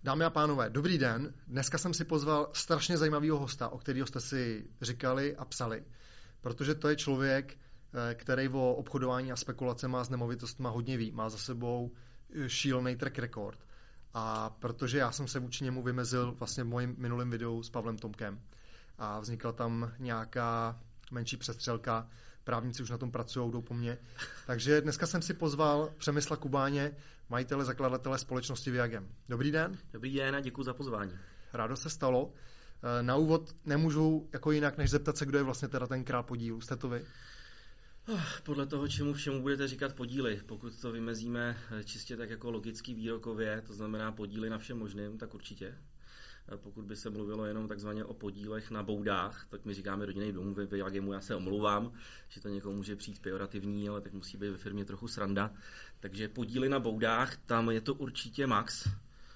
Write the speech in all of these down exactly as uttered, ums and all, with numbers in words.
Dámy a pánové, dobrý den. Dneska jsem si pozval strašně zajímavého hosta, o kterého jste si říkali a psali, protože to je člověk, který o obchodování a spekulace má s nemovitostmi hodně ví, má za sebou šílený track record. A protože já jsem se vůči němu vymezil vlastně v mojím minulém videu s Pavlem Tomkem a vznikla tam nějaká menší přestřelka, právníci už na tom pracují, jdou po mně. Takže dneska jsem si pozval Přemysla Kubáně, majitele, zakladatele společnosti Viagem. Dobrý den. Dobrý den a děkuji za pozvání. Rádo se stalo. Na úvod nemůžu jako jinak, než zeptat se, kdo je vlastně teda ten král podílu. Jste to vy? Podle toho, čemu všemu budete říkat podíly. Pokud to vymezíme čistě tak jako logický výrokově, to znamená podíly na všem možným, tak určitě. Pokud by se mluvilo jenom takzvaně o podílech na boudách, tak my říkáme rodinný dům ve Viagemu, já se omlouvám, že to někomu může přijít pejorativní, ale tak musí být ve firmě trochu sranda. Takže podíly na boudách, tam je to určitě max.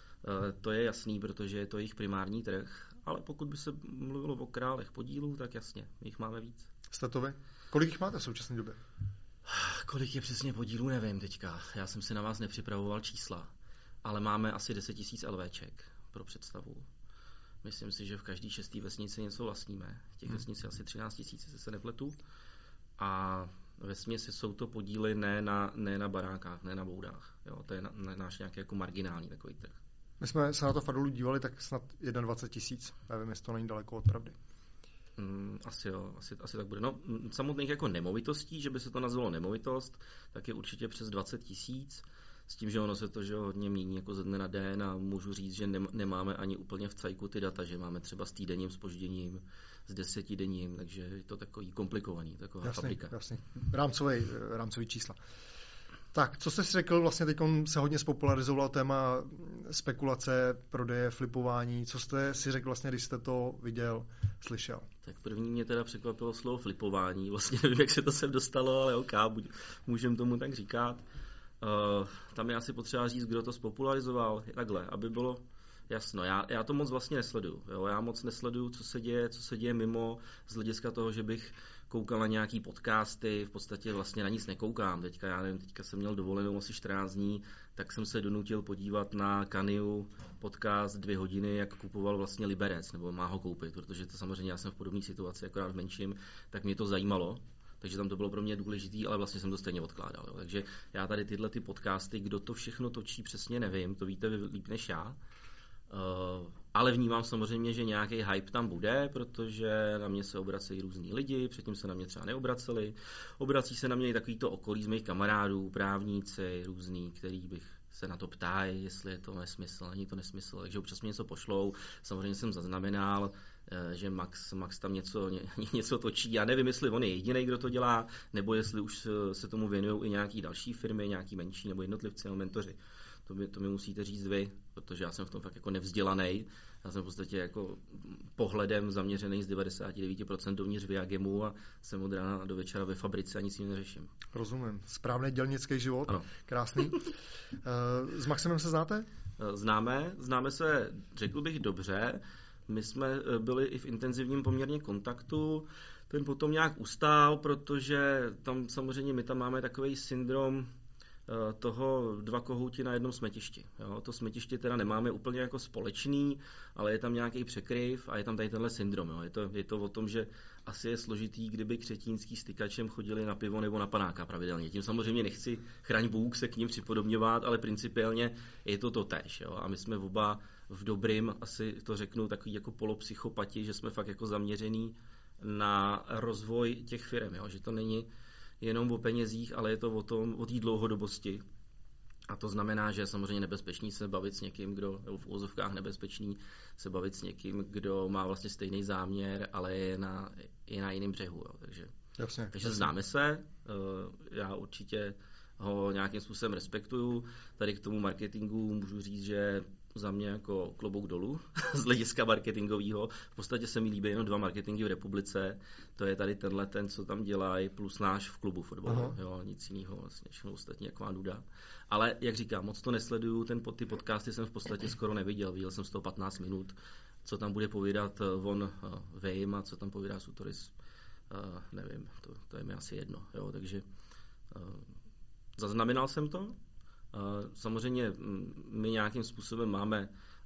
To je jasný, protože je to jejich primární trh, ale pokud by se mluvilo o králech podílů, tak jasně, jich máme víc. Jste to vy? Kolik jich máte v současné době? Kolik je přesně podílů, nevím teďka. Já jsem si na vás nepřipravoval čísla, ale máme asi deset tisíc LVček pro představu. Myslím si, že v každé šesté vesnici něco vlastníme. Těch hmm. vesnic je asi třináct tisíc, jestli se nepletu. A vesměs jsou to podíly ne na, ne na barákách, ne na boudách. Jo, to je na, na náš nějaký jako marginální takový trh. My jsme se na to Fadolu dívali, tak snad dvacet jedna tisíc. Nevím, jestli to není daleko od pravdy. Mm, asi jo, asi, asi tak bude. No, samotných jako nemovitostí, že by se to nazvalo nemovitost, tak je určitě přes dvacet tisíc. S tím, že ono se to že hodně mění jako ze dne na den a můžu říct, že nemáme ani úplně v cajku ty data, že máme třeba s týdenním zpožděním, s desetidenním, takže je to takový komplikovaný, taková jasný, fabrika. Jasný, rámcový, rámcový čísla. Tak, co jsi řekl, vlastně teď se hodně spopularizoval téma spekulace, prodeje, flipování. Co jste si řekl vlastně, když jste to viděl, slyšel? Tak první mě teda překvapilo slovo flipování. Vlastně nevím, jak se to sem dostalo, ale ok, můžeme tomu tak říkat. Uh, tam je asi potřeba říct, kdo to spopularizoval. Takhle, aby bylo jasno. Já, já to moc vlastně nesleduju. Jo? Já moc nesleduju, co se děje, co se děje mimo, z hlediska toho, že bych koukal na nějaký podcasty, v podstatě vlastně na nic nekoukám. Teďka, já nevím, teďka jsem měl dovolenou asi čtrnáct dní, tak jsem se donutil podívat na Kaniu podcast dvě hodiny, jak kupoval vlastně Liberec, nebo má ho koupit, protože to samozřejmě já jsem v podobné situaci, akorát v menším, tak mě to zajímalo. Takže tam to bylo pro mě důležitý, ale vlastně jsem to stejně odkládal. Jo. Takže já tady tyhle ty podcasty, kdo to všechno točí, přesně nevím, to víte vy líp než já. Uh, ale vnímám samozřejmě, že nějaký hype tam bude, protože na mě se obracejí různí lidi, předtím se na mě třeba neobraceli. Obrací se na mě i takovýto okolí z mých kamarádů, právníci, různý, který bych se na to ptají, jestli je to nesmysl, není to nesmysl, takže občas mě něco pošlou. Samozřejmě jsem zaznamenal, že Max, Max tam něco, ně, něco točí. Já nevím, jestli on je jediný, kdo to dělá, nebo jestli už se tomu věnují i nějaký další firmy, nějaký menší nebo jednotlivci nebo mentoři. To mi, to mi musíte říct vy, protože já jsem v tom fakt jako nevzdělaný. Já jsem v podstatě jako pohledem zaměřený z devadesát devět procent dovnitř Viagemu a jsem od rána do večera ve fabrice a nic jiného neřeším. Rozumím. Správný dělnický život. Ano. Krásný. S Maximem se znáte? Známe. Známe se, řekl bych, dobře. My jsme byli i v intenzivním poměrně kontaktu. Ten potom nějak ustál, protože tam samozřejmě my tam máme takový syndrom toho dva kohouti na jednom smetišti. Jo? To smetiště teda nemáme úplně jako společný, ale je tam nějaký překryv a je tam tady tenhle syndrom. Jo? Je to, je to o tom, že asi je složitý, kdyby křetínský stykačem chodili na pivo nebo na panáka pravidelně. Tím samozřejmě nechci, chraň Bůh, se k ním připodobňovat, ale principiálně je to to též. Jo? A my jsme oba v dobrým, asi to řeknu, takový jako polopsychopati, že jsme fakt jako zaměřený na rozvoj těch firm. Jo? Že to není jenom o penězích, ale je to o tom, o té dlouhodobosti. A to znamená, že je samozřejmě nebezpečný se bavit s někým, kdo, nebo v úvozovkách nebezpečný se bavit s někým, kdo má vlastně stejný záměr, ale je na, je na jiném břehu. Jo. Takže, jasně, takže jasně. Známe se, já určitě ho nějakým způsobem respektuju. Tady k tomu marketingu můžu říct, že za mě jako klobouk dolů z hlediska marketingového. V podstatě se mi líbí jenom dva marketingy v republice. To je tady tenhle ten, co tam dělají, plus náš v klubu fotbalu. Jo, nic jiného, vlastně všechno ostatní jak má nuda. Ale jak říkám, moc to nesleduju, ten, ty podcasty jsem v podstatě skoro neviděl. Viděl jsem z toho patnáct minut, co tam bude povídat on uh, Vejm a co tam povídá Sutoris. Uh, nevím, to, to je mi asi jedno. Jo, takže uh, zaznamenal jsem to. Samozřejmě my nějakým způsobem máme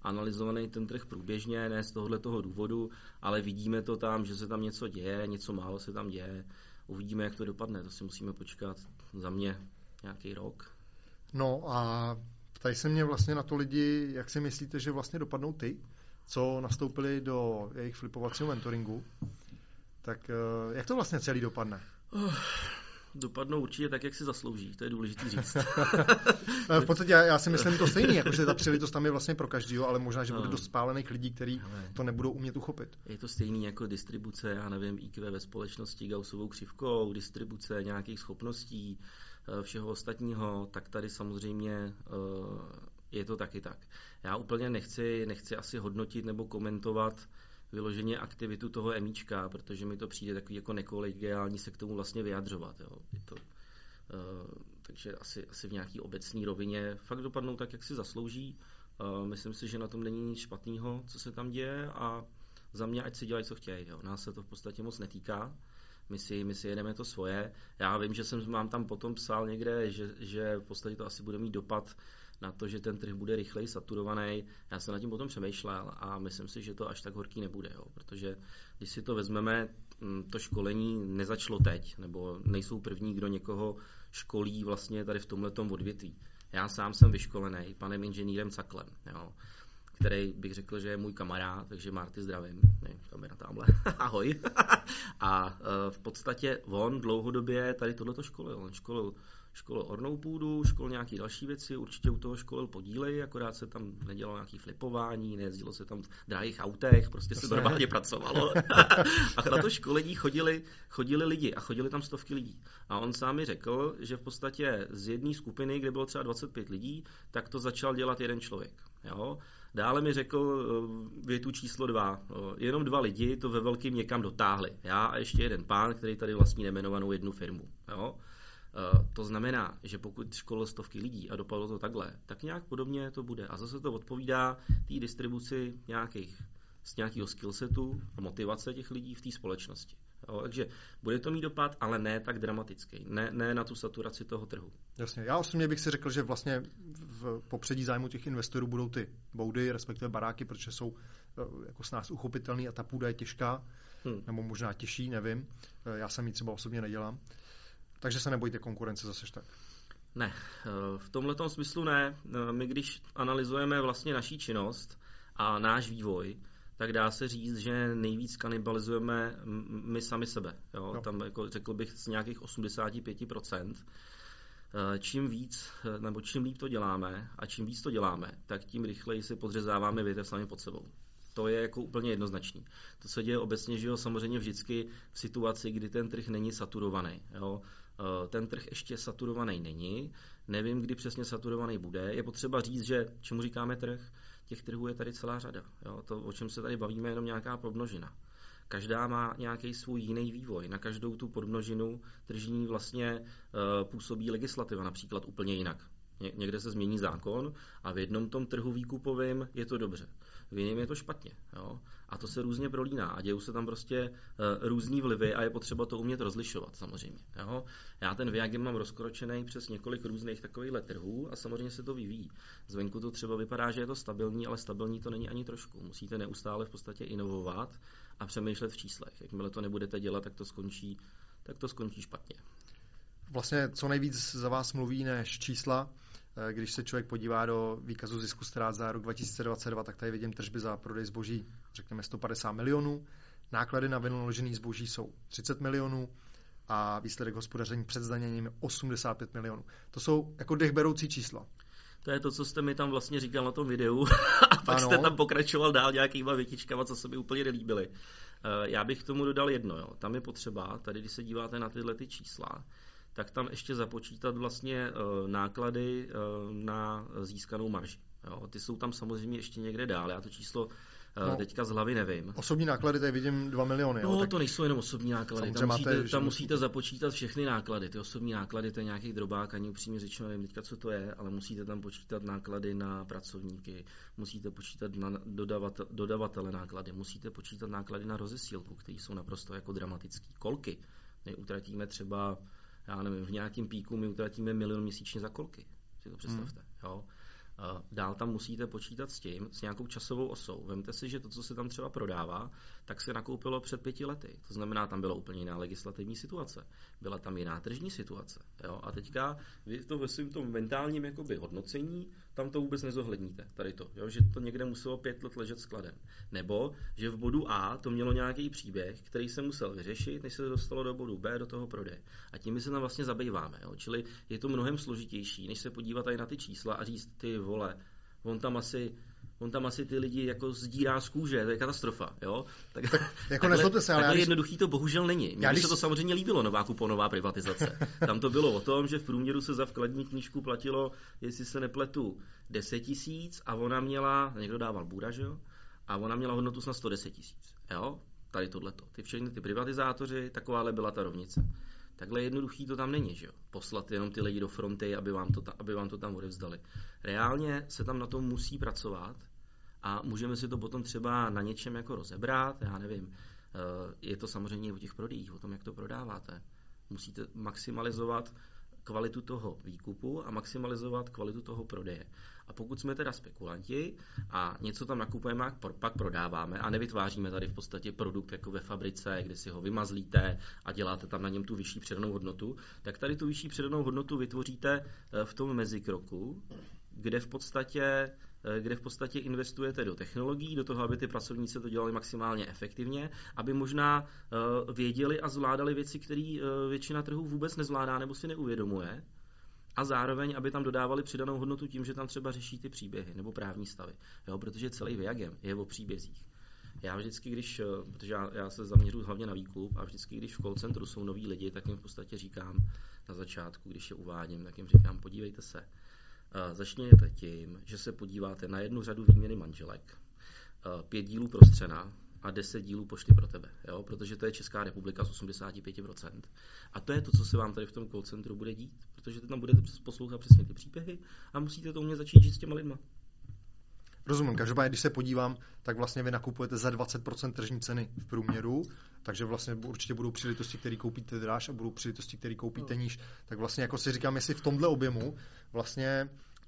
analyzovaný ten trh průběžně, ne z tohoto důvodu, ale vidíme to tam, že se tam něco děje, něco málo se tam děje. Uvidíme, jak to dopadne, to si musíme počkat za mě nějaký rok. No a ptají se mě vlastně na to lidi, jak si myslíte, že vlastně dopadnou ty, co nastoupili do jejich flipovacího mentoringu. Tak jak to vlastně celý dopadne? Uh, dopadnou určitě tak, jak si zaslouží, to je důležitý říct. V podstatě já, já si myslím to stejný, jakože ta příležitost tam je vlastně pro každýho, ale možná, že bude dost spálených lidí, kteří to nebudou umět uchopit. Je to stejný jako distribuce, já nevím, í kvé ve společnosti, Gaussovou křivkou, distribuce nějakých schopností, všeho ostatního, tak tady samozřejmě je to taky tak. Já úplně nechci, nechci asi hodnotit nebo komentovat vyloženě aktivitu toho emíčka, protože mi to přijde takový jako nekolegiální se k tomu vlastně vyjadřovat. Jo. Je to, uh, takže asi, asi v nějaký obecní rovině fakt dopadnou tak, jak si zaslouží. Uh, myslím si, že na tom není nic špatného, co se tam děje a za mě ať si dělají, co chtějí. Jo. Nás se to v podstatě moc netýká. My si, my si jedeme to svoje. Já vím, že jsem vám tam potom psal někde, že, že v podstatě to asi bude mít dopad na to, že ten trh bude rychleji saturovaný. Já jsem nad tím potom přemýšlel a myslím si, že to až tak horký nebude, jo. Protože když si to vezmeme, to školení nezačalo teď, nebo nejsou první, kdo někoho školí vlastně tady v tomhletom odvětví. Já sám jsem vyškolený panem inženýrem Caklem, jo, který bych řekl, že je můj kamarád, takže Marty zdravím, ne, kamera tamhle, ahoj. A v podstatě on dlouhodobě tady tohleto školil, on školil školil ornou půdu, školil nějaké další věci, určitě u toho školil podíly, akorát se tam nedělalo nějaké flipování, nejezdilo se tam v drahých autech, prostě se normálně pracovalo. A na to školení chodili, chodili lidi a chodili tam stovky lidí. A on sám mi řekl, že v podstatě z jedné skupiny, kde bylo třeba dvacet pět lidí, tak to začal dělat jeden člověk. Jo? Dále mi řekl větu číslo dva. Jenom dva lidi to ve velkým někam dotáhli. Já a ještě jeden pán, který tady vlastní nejmenovanou jednu firmu. Jo? To znamená, že pokud školil stovky lidí a dopadlo to takhle, tak nějak podobně to bude. A zase to odpovídá té distribuci nějakých, z nějakého skillsetu a motivace těch lidí v té společnosti. Jo, takže bude to mít dopad, ale ne tak dramatický. Ne, ne na tu saturaci toho trhu. Jasně. Já osobně bych si řekl, že vlastně v popředí zájmu těch investorů budou ty boudy, respektive baráky, protože jsou jako s nás uchopitelný a ta půda je těžká, hmm. nebo možná těžší, nevím. Já jsem ji třeba osobně nedělám. Takže se nebojte konkurence zase tak. Ne, v tomhletom smyslu ne. My když analyzujeme vlastně naší činnost a náš vývoj, tak dá se říct, že nejvíc kanibalizujeme my sami sebe. Jo? No. Tam jako řekl bych z nějakých osmdesát pět procent. Čím víc, nebo čím líp to děláme a čím víc to děláme, tak tím rychleji si podřezáváme větev sami pod sebou. To je jako úplně jednoznačný. To se děje obecně, že jo, samozřejmě vždycky v situaci, kdy ten trh není saturovaný. Jo. Ten trh ještě saturovaný není. Nevím, kdy přesně saturovaný bude. Je potřeba říct, že čemu říkáme trh? Těch trhů je tady celá řada. Jo. To, o čem se tady bavíme, je jenom nějaká podmnožina. Každá má nějaký svůj jiný vývoj. Na každou tu podmnožinu tržní vlastně uh, působí legislativa například úplně jinak. Ně- někde se změní zákon a v jednom tom trhu výkupovým je to dobře. V jiném je to špatně. Jo? A to se různě prolíná a dějou se tam prostě uh, různý vlivy a je potřeba to umět rozlišovat samozřejmě. Jo? Já ten Viagim mám rozkročený přes několik různých takovýchhle trhů a samozřejmě se to vyvíjí. Zvenku to třeba vypadá, že je to stabilní, ale stabilní to není ani trošku. Musíte neustále v podstatě inovovat a přemýšlet v číslech. Jakmile to nebudete dělat, tak to skončí, tak to skončí špatně. Vlastně co nejvíc za vás mluví než čísla. Když se člověk podívá do výkazu zisku ztrát za rok dva tisíce dvacet dva, tak tady vidím tržby za prodej zboží, řekněme sto padesát milionů. Náklady na vynaložený zboží jsou třicet milionů a výsledek hospodaření před zdaněním je osmdesát pět milionů. To jsou jako dechberoucí čísla. To je to, co jste mi tam vlastně říkal na tom videu a pak ano. Jste tam pokračoval dál nějakýma větičkama, co se mi úplně nelíbily. Já bych k tomu dodal jedno. Jo. Tam je potřeba, tady když se díváte na tyhle ty čísla, tak tam ještě započítat vlastně uh, náklady uh, na získanou marži. Jo. Ty jsou tam samozřejmě ještě někde dál. Já to číslo uh, no, teďka z hlavy nevím. Osobní náklady, tady vidím dva miliony. No, jo, tak to nejsou jenom osobní náklady. Tam musíte, máte, tam musíte započítat všechny náklady. Ty osobní náklady, to je nějaký drobák, ani upřímně řečeno nevím teďka, co to je, ale musíte tam počítat náklady na pracovníky, musíte počítat na dodavatel, dodavatele náklady, musíte počítat náklady na rozesílku, které jsou naprosto jako dramatický. Kolky. My utratíme třeba já nevím, v nějakém píku my utratíme milion měsíčně za kolky. Si to představte. Hmm. Jo? Dál tam musíte počítat s tím, s nějakou časovou osou. Vemte si, že to, co se tam třeba prodává, tak se nakoupilo před pěti lety. To znamená, tam byla úplně jiná legislativní situace. Byla tam jiná tržní situace. Jo? A teďka vy to ve svým tom mentálním jakoby hodnocení, tam to vůbec nezohledníte. Tady to, jo? Že to někde muselo pět let ležet skladem. Nebo, že v bodu A to mělo nějaký příběh, který se musel vyřešit, než se dostalo do bodu B, do toho prodeje. A tím my se tam vlastně zabýváme. Jo? Čili je to mnohem složitější, než se podívat tady na ty čísla a říct, ty vole, on tam asi, on tam asi ty lidi jako zdírá z kůže, to je katastrofa, jo? Tak, tak jako nezlobte se, ale takhle když... jednoduchý to bohužel není. Mně by když... se to samozřejmě líbilo, nová kuponová privatizace. Tam to bylo o tom, že v průměru se za vkladní knížku platilo, jestli se nepletu, deset tisíc a ona měla, někdo dával bůra, že jo? A ona měla hodnotu na sto deset tisíc, jo? Tady tohleto. Ty všechny ty privatizátoři, takováhle byla ta rovnice. Takhle jednoduchý to tam není, že jo? Poslat jenom ty lidi do fronty, aby vám to, ta, aby vám to tam odevzdali. Reálně se tam na tom musí pracovat a můžeme si to potom třeba na něčem jako rozebrat, já nevím. Je to samozřejmě o těch prodejích, o tom, jak to prodáváte. Musíte maximalizovat kvalitu toho výkupu a maximalizovat kvalitu toho prodeje. A pokud jsme teda spekulanti a něco tam nakupujeme a pak prodáváme a nevytváříme tady v podstatě produkt jako ve fabrice, kde si ho vymazlíte a děláte tam na něm tu vyšší přidanou hodnotu, tak tady tu vyšší přidanou hodnotu vytvoříte v tom mezikroku, kde v podstatě kde v podstatě investujete do technologií, do toho, aby ty pracovníci to dělali maximálně efektivně, aby možná uh, věděli a zvládali věci, které uh, většina trhů vůbec nezvládá nebo si neuvědomuje, a zároveň, aby tam dodávali přidanou hodnotu tím, že tam třeba řeší ty příběhy nebo právní stavy. Jo, protože celý Viagem je o příbězích. Já vždycky, když, protože já, já se zaměřuji hlavně na výkup a vždycky, když v call centru jsou noví lidi, tak jim v podstatě říkám na začátku, když je uvádím, tak jim říkám, podívejte se, Uh, začněte tím, že se podíváte na jednu řadu výměny manželek, uh, pět dílů prostřena a deset dílů pošty pro tebe, jo? Protože to je Česká republika z osmdesát pět procent. A to je to, co se vám tady v tom call centru bude dít, protože tam budete poslouchat přesně ty příběhy a musíte to umět začít žít s těma lidma. Rozumím, každopádně, když se podívám, tak vlastně vy nakupujete za dvacet procent tržní ceny v průměru, takže vlastně určitě budou příležitosti, které koupíte dráž a budou příležitosti, které koupíte níž. Tak vlastně jako si říkám, jestli v tomhle objemu vlastně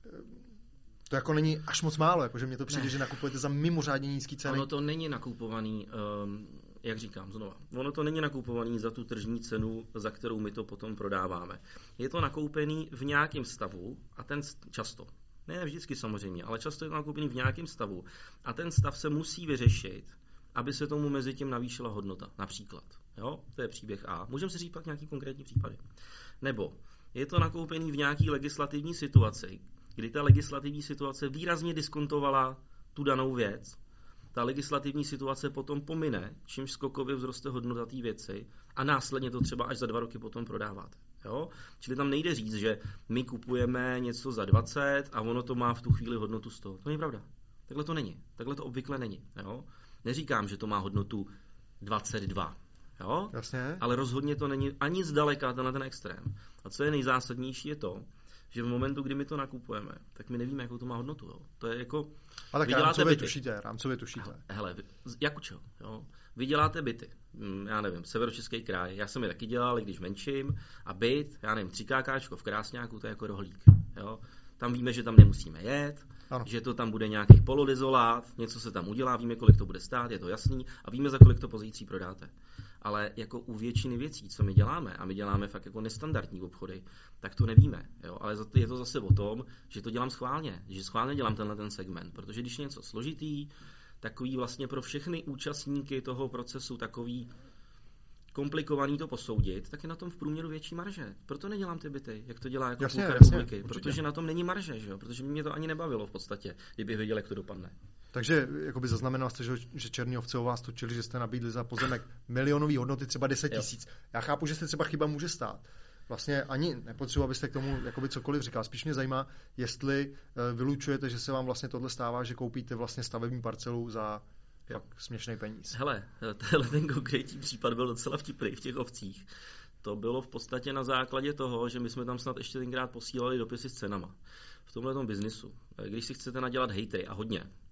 to jako není až moc málo, jakože mně to přijde, ne. Že nakupujete za mimořádně nízký ceny. Ono to není nakupovaný, um, jak říkám znova, ono to není nakupovaný za tu tržní cenu, za kterou my to potom prodáváme. Je to nakoupený v nějakém stavu a ten často. Ne vždycky samozřejmě, ale často je to nakoupený v nějakém stavu a ten stav se musí vyřešit, aby se tomu mezi tím navýšila hodnota, například. Jo? To je příběh A. Můžeme si říct pak nějaký konkrétní případy. Nebo je to nakoupený v nějaký legislativní situaci, kdy ta legislativní situace výrazně diskontovala tu danou věc. Ta legislativní situace potom pomine, čímž skokově vzroste hodnota té věci a následně to třeba až za dva roky potom prodáváte. Jo? Čili tam nejde říct, že my kupujeme něco za dvacet a ono to má v tu chvíli hodnotu sto. To není pravda. Takhle to není. Takhle to obvykle není. Jo? Neříkám, že to má hodnotu dvacet dva. Jo? Jasně. Ale rozhodně to není ani zdaleka tenhle ten extrém. A co je nejzásadnější je to, že v momentu, kdy my to nakupujeme, tak my nevíme, jakou to má hodnotu. Jo? To je jako... A tak rámcově tušíte, rámcově tušíte. Hele, jak učil, jo? Vy děláte byty, já nevím, Severočeský kraj, já jsem je taky dělal, když menším, a byt, já nevím, tři kákáčko v Krásňáku, to je jako rohlík, jo? Tam víme, že tam nemusíme jet, ano. Že to tam bude nějaký polodizolát, něco se tam udělá, víme, kolik to bude stát, je to jasný, a víme, za kolik to pozítří prodáte. Ale jako u většiny věcí, co my děláme, a my děláme fakt jako nestandardní obchody, tak to nevíme. Jo? Ale je to zase o tom, že to dělám schválně, že schválně dělám tenhle ten segment, protože když je něco složitý, takový vlastně pro všechny účastníky toho procesu takový komplikovaný to posoudit, tak je na tom v průměru větší marže. Proto nedělám ty byty, jak to dělá jako jasně, půlka jasně, republiky, určitě. Protože na tom není marže, že jo? Protože mě to ani nebavilo v podstatě, kdybych věděl, jak to dopadne. Takže jakoby zaznamenal jste, že, že černí ovce o vás točili, že jste nabídli za pozemek milionový hodnoty třeba deset tisíc. Já chápu, že se třeba chyba může stát. Vlastně ani nepotřebuji, abyste k tomu jakoby cokoliv říkal. Spíš mě zajímá, jestli vylučujete, že se vám vlastně tohle stává, že koupíte vlastně stavební parcelu za fakt směšný peníz. Hele, tenhle ten konkrétní případ byl docela vtipný v těch ovcích. To bylo v podstatě na základě toho, že my jsme tam snad ještě tenkrát posílali dopisy s cenama. V tomhletom biznisu. Když si chcete nadělat hejtry a hodně,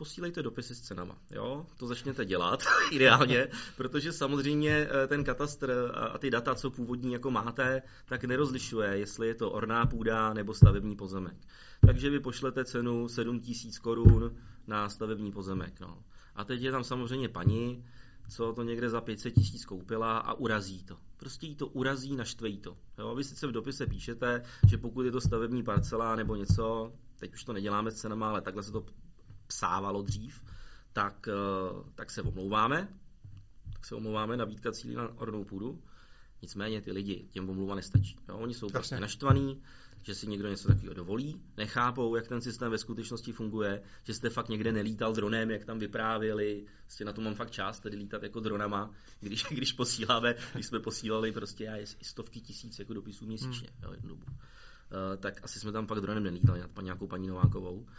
posílejte dopisy s cenama, jo, to začněte dělat ideálně, protože samozřejmě ten katastr a ty data, co původní jako máte, tak nerozlišuje, jestli je to orná půda nebo stavební pozemek. Takže vy pošlete cenu sedm tisíc korun na stavební pozemek, no. A teď je tam samozřejmě paní, co to někde za pět set tisíc koupila a urazí to. Prostě jí to urazí, naštve jí to. Jo, vy sice v dopise píšete, že pokud je to stavební parcela nebo něco, teď už to neděláme s cenama, ale takhle se to psávalo dřív, tak, tak se omlouváme. Tak se omlouváme, nabídka cílí na ornou půdu. Nicméně ty lidi, těm omluva nestačí. Jo, oni jsou prostě naštvaný, že si někdo něco takového dovolí, nechápou, jak ten systém ve skutečnosti funguje, že jste fakt někde nelítal dronem, jak tam vyprávěli, prostě na to mám fakt čas, tedy lítat jako dronama, když, když posíláme, když jsme posílali prostě já i stovky tisíc jako dopisů měsíčně, hmm. jo, jednu dobu. Uh, tak asi jsme tam fakt dronem nelítali nad nějakou paní Novákovou. Uh,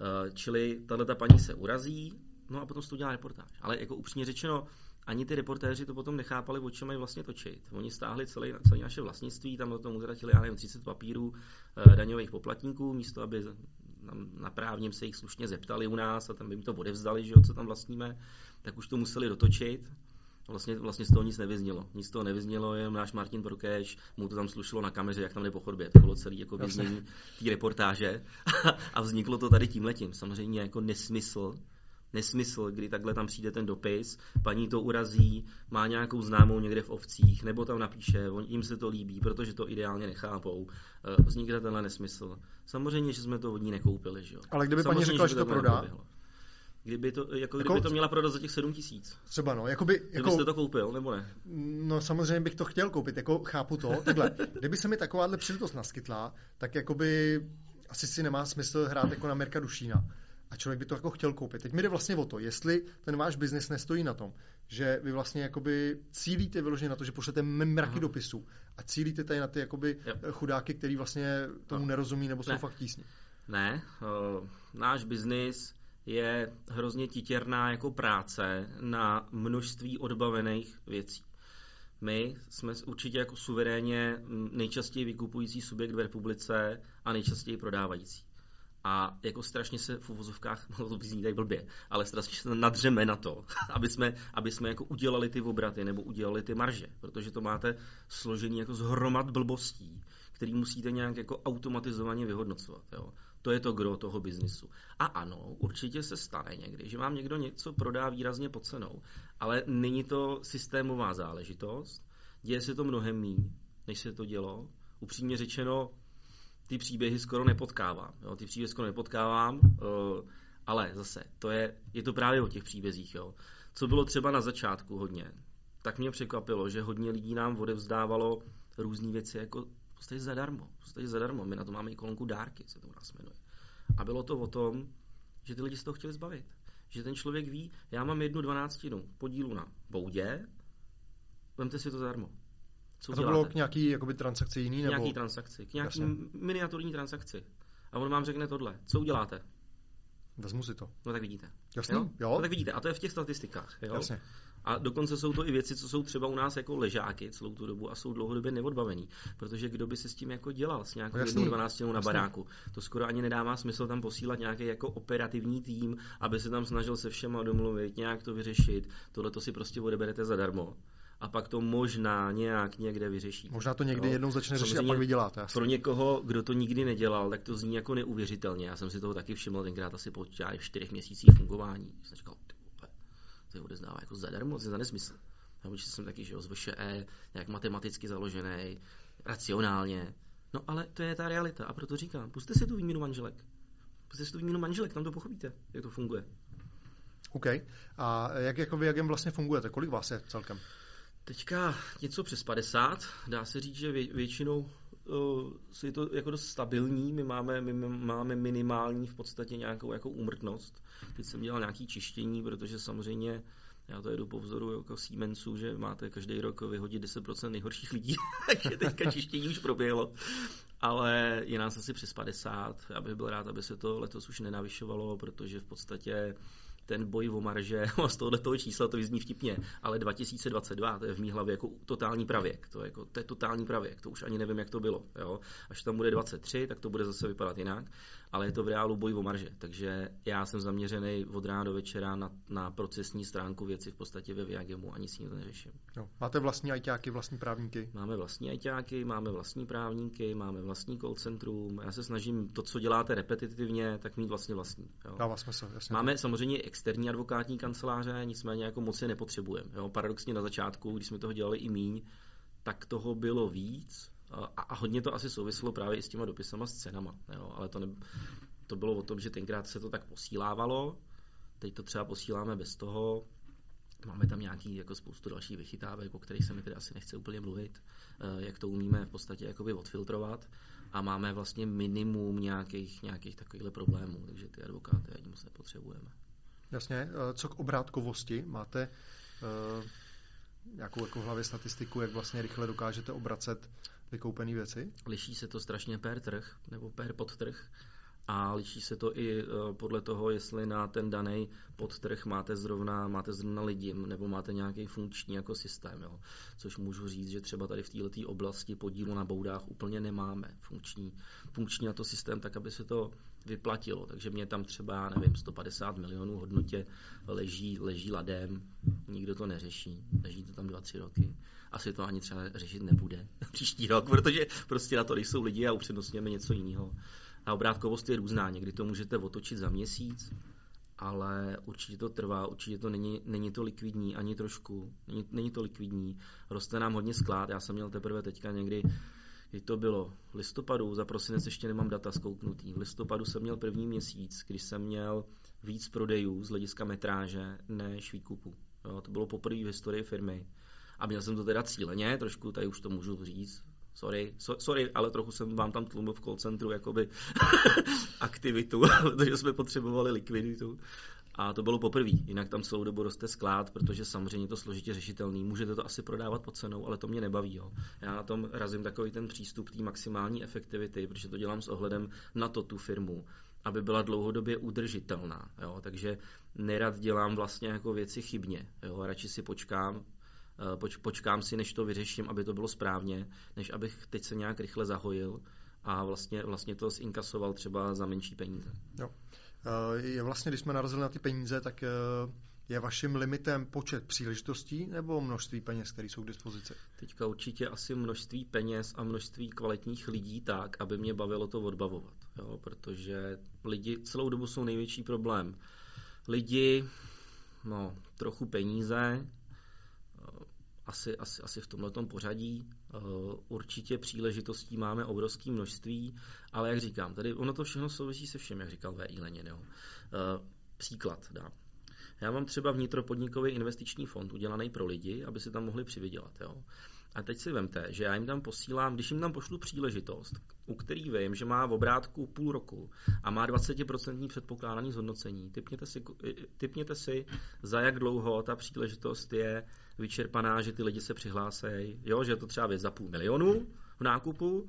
čili tahleta paní se urazí, no a potom se to dělá reportáž. Ale jako upřímně řečeno, ani ty reportéři to potom nechápali, o čem mají vlastně točit. Oni stáhli celé, celé naše vlastnictví, tam do toho utratili, já nevím, třicet papírů e, daňových poplatníků, místo aby na, na právním se jich slušně zeptali u nás a tam by jim to odevzdali, že jo, co tam vlastníme, tak už to museli dotočit. Vlastně, vlastně z toho nic nevyznělo. Nic z toho nevyznělo, jen náš Martin Prokeš, mu to tam slušelo na kameře, jak tam jde po chodbě. To bylo celý jako vyznění té reportáže a vzniklo to tady tímhletím. Samozřejmě jako nesmysl, nesmysl, kdy takhle tam přijde ten dopis, paní to urazí, má nějakou známou někde v Ovcích, nebo tam napíše, jim se to líbí, protože to ideálně nechápou. Vznikne tenhle nesmysl. Samozřejmě, že jsme to od ní nekoupili, že jo. Ale kdyby samozřejmě, paní řekla, že to prodá? Kdyby to, jako kdyby jako, to měla prodat za těch sedm tisíc. Třeba no, jakoby... Jako, kdybyste to koupil, nebo ne? No samozřejmě bych to chtěl koupit, jako chápu to. Takhle, kdyby se mi takováhle příležitost naskytla, tak jakoby asi si nemá smysl hrát jako na Mirka Dušína. A člověk by to jako chtěl koupit. Teď mi jde vlastně o to, jestli ten váš biznis nestojí na tom, že vy vlastně jakoby cílíte vyloženě na to, že pošlete mraky Aha. dopisů a cílíte tady na ty jakoby yep. chudáky, který vlastně tomu no. nerozumí nebo jsou ne. fakt tísní. Ne, uh, náš biznis je hrozně titěrná jako práce na množství odbavených věcí. My jsme určitě jako suverénně nejčastěji vykupující subjekt v republice a nejčastěji prodávající. A jako strašně se v uvozovkách, no to by zní tak blbě, ale strašně se nadřeme na to, aby jsme, aby jsme jako udělali ty obraty nebo udělali ty marže, protože to máte složení jako z hromad blbostí, který musíte nějak jako automatizovaně vyhodnocovat. Jo. To je to gro toho biznisu. A ano, určitě se stane někdy, že vám někdo něco prodá výrazně pod cenou, ale není to systémová záležitost, děje se to mnohem míň, než se to dělo. Upřímně řečeno, ty příběhy skoro nepotkávám. Jo? Ty příběhy skoro nepotkávám, uh, ale zase, to je, je to právě o těch příbězích. Jo? Co bylo třeba na začátku hodně, tak mě překvapilo, že hodně lidí nám odevzdávalo různé věci jako prostě zadarmo. Prostě zadarmo. My na to máme i kolonku dárky, se to u nás jmenuje. A bylo to o tom, že ty lidi se toho chtěli zbavit. Že ten člověk ví, já mám jednu dvanáctinu podílu na boudě, vemte si to zadarmo. Co a to bylo k nějaký jakoby, transakci jiný? K nebo? nějaký transakci, k nějaký Jasně. miniaturní transakci. A on vám řekne tohle. Co uděláte? Vezmu si to. No tak vidíte. Jasně, jo? jo. No tak vidíte. A to je v těch statistikách. Jo? Jasně. A dokonce jsou to i věci, co jsou třeba u nás jako ležáky celou tu dobu a jsou dlouhodobě neodbavený. Protože kdo by se s tím jako dělal, s nějakou jednou dvanáctinou na baráku. To skoro ani nedává smysl tam posílat nějaký jako operativní tým, aby se tam snažil se všema domluvit, nějak to vyřešit. Tohle to si prostě odeberete zadarmo. A pak to možná nějak někde vyřeší. Možná to někdy no. jednou začne řešit a pak vyděláte. Pro někoho, kdo to nikdy nedělal, tak to zní jako neuvěřitelně. Já jsem si toho taky všiml tenkrát asi po čtyřech měsících fungování. Jsem říkal, to je odezdává jako zadarmo, to je za nesmysl. Já určitě jsem taky, že jo, z V Š E, nějak matematicky založený, racionálně. No ale to je ta realita a proto říkám, pusťte si tu výměnu manželek. Pusťte si tu výměnu manželek, tam to pochopíte, jak to funguje. OK. A jak, jako vy, jak jen vlastně fungujete? Kolik vás je celkem? Teďka něco přes padesát, dá se říct, že vě, většinou uh, je to jako dost stabilní, my máme, my máme minimální v podstatě nějakou jako úmrtnost. Teď jsem dělal nějaké čištění, protože samozřejmě já to jedu po vzoru jako Siemensu, že máte každý rok vyhodit deset procent nejhorších lidí, takže teďka čištění už proběhlo. Ale je nás asi přes padesát, já bych byl rád, aby se to letos už nenavyšovalo, protože v podstatě ten boj o marže, z tohoto čísla to vyzní vtipně, ale dva tisíce dvacet dva, to je v mý hlavě jako totální pravěk, to je, jako, to je totální pravěk, to už ani nevím, jak to bylo. Jo? Až tam bude dvacet tři, tak to bude zase vypadat jinak, ale je to v reálu boj o marže, takže já jsem zaměřený od rána do večera na, na procesní stránku věci v podstatě ve Viagemu, ani si to neřeším. Jo. Máte vlastní ajťáky, vlastní právníky? Máme vlastní ajťáky, máme vlastní právníky, máme vlastní call centrum, já se snažím to, co děláte repetitivně, tak mít vlastně vlastní. Jo. Dává smysl, jasně. Máme samozřejmě externí advokátní kanceláře, nicméně jako moc je nepotřebujeme. Jo. Paradoxně na začátku, když jsme toho dělali i míň, tak toho bylo víc a, a hodně to asi souviselo právě i s těma dopisama s cenama. Jo. Ale to, ne, to bylo o tom, že tenkrát se to tak posílávalo, teď to třeba posíláme bez toho. Máme tam nějaký jako spoustu dalších vychytávek, o kterých se mi tedy asi nechce úplně mluvit, jak to umíme v podstatě jakoby odfiltrovat a máme vlastně minimum nějakých, nějakých takovýchhle problémů, takže ty advokáty ani moc nepotřebujeme. Jasně, co k obrátkovosti? Máte uh, nějakou jako v hlavě statistiku, jak vlastně rychle dokážete obracet vykoupené věci? Liší se to strašně per trh nebo per podtrh. A liší se to i podle toho, jestli na ten daný podtrh máte zrovna, máte zrovna lidi, nebo máte nějaký funkční jako systém. Jo. Což můžu říct, že třeba tady v této oblasti podílu na boudách úplně nemáme funkční, funkční na to systém, tak aby se to vyplatilo. Takže mě tam třeba, nevím, sto padesát milionů hodnotě leží, leží ladem, nikdo to neřeší, leží to tam dva, tři roky. Asi to ani třeba řešit nebude příští rok, protože prostě na to nejsou lidi a upřednostňujeme něco jiného. A obrátkovost je různá, někdy to můžete otočit za měsíc, ale určitě to trvá, určitě to není, není to likvidní ani trošku, není, není to likvidní, roste nám hodně sklad, já jsem měl teprve teďka někdy, kdy to bylo v listopadu, za prosinec ještě nemám data zkouknutý, v listopadu jsem měl první měsíc, když jsem měl víc prodejů z hlediska metráže než výkupu, jo, to bylo poprvé v historii firmy a měl jsem to teda cíleně, trošku tady už to můžu říct, Sorry, so, sorry, ale trochu jsem vám tam tlumil v call centru jakoby aktivitu, protože jsme potřebovali likviditu. A to bylo poprvé, jinak tam celou dobu roste sklad, protože samozřejmě je to složitě řešitelný. Můžete to asi prodávat pod cenou, ale to mě nebaví. Jo. Já na tom razím takový ten přístup té maximální efektivity, protože to dělám s ohledem na to tu firmu, aby byla dlouhodobě udržitelná. Jo. Takže nerad dělám vlastně jako věci chybně. Jo. Radši si počkám, Poč, počkám si, než to vyřeším, aby to bylo správně, než abych teď se nějak rychle zahojil a vlastně, vlastně to zinkasoval třeba za menší peníze. Jo. Je vlastně, když jsme narazili na ty peníze, tak je vaším limitem počet příležitostí nebo množství peněz, které jsou k dispozici? Teďka určitě asi množství peněz a množství kvalitních lidí tak, aby mě bavilo to odbavovat. Jo? Protože lidi celou dobu jsou největší problém. Lidi, no, trochu peníze, Asi, asi, asi v tomhletom pořadí. Určitě příležitostí máme obrovské množství, ale jak říkám, tady ono to všechno souvisí se všem, jak říkal V I Lenin. Jo. Příklad dám. Já mám třeba vnitropodnikový investiční fond udělaný pro lidi, aby si tam mohli přivydělat. Jo. A teď si vemte, že já jim tam posílám, když jim tam pošlu příležitost, u který vím, že má v obrátku půl roku a má dvacet procent předpokládaný zhodnocení. Tipněte si, tipněte si, za jak dlouho ta příležitost je vyčerpaná, že ty lidi se přihlásejí, jo, že je to třeba věc za půl milionu v nákupu.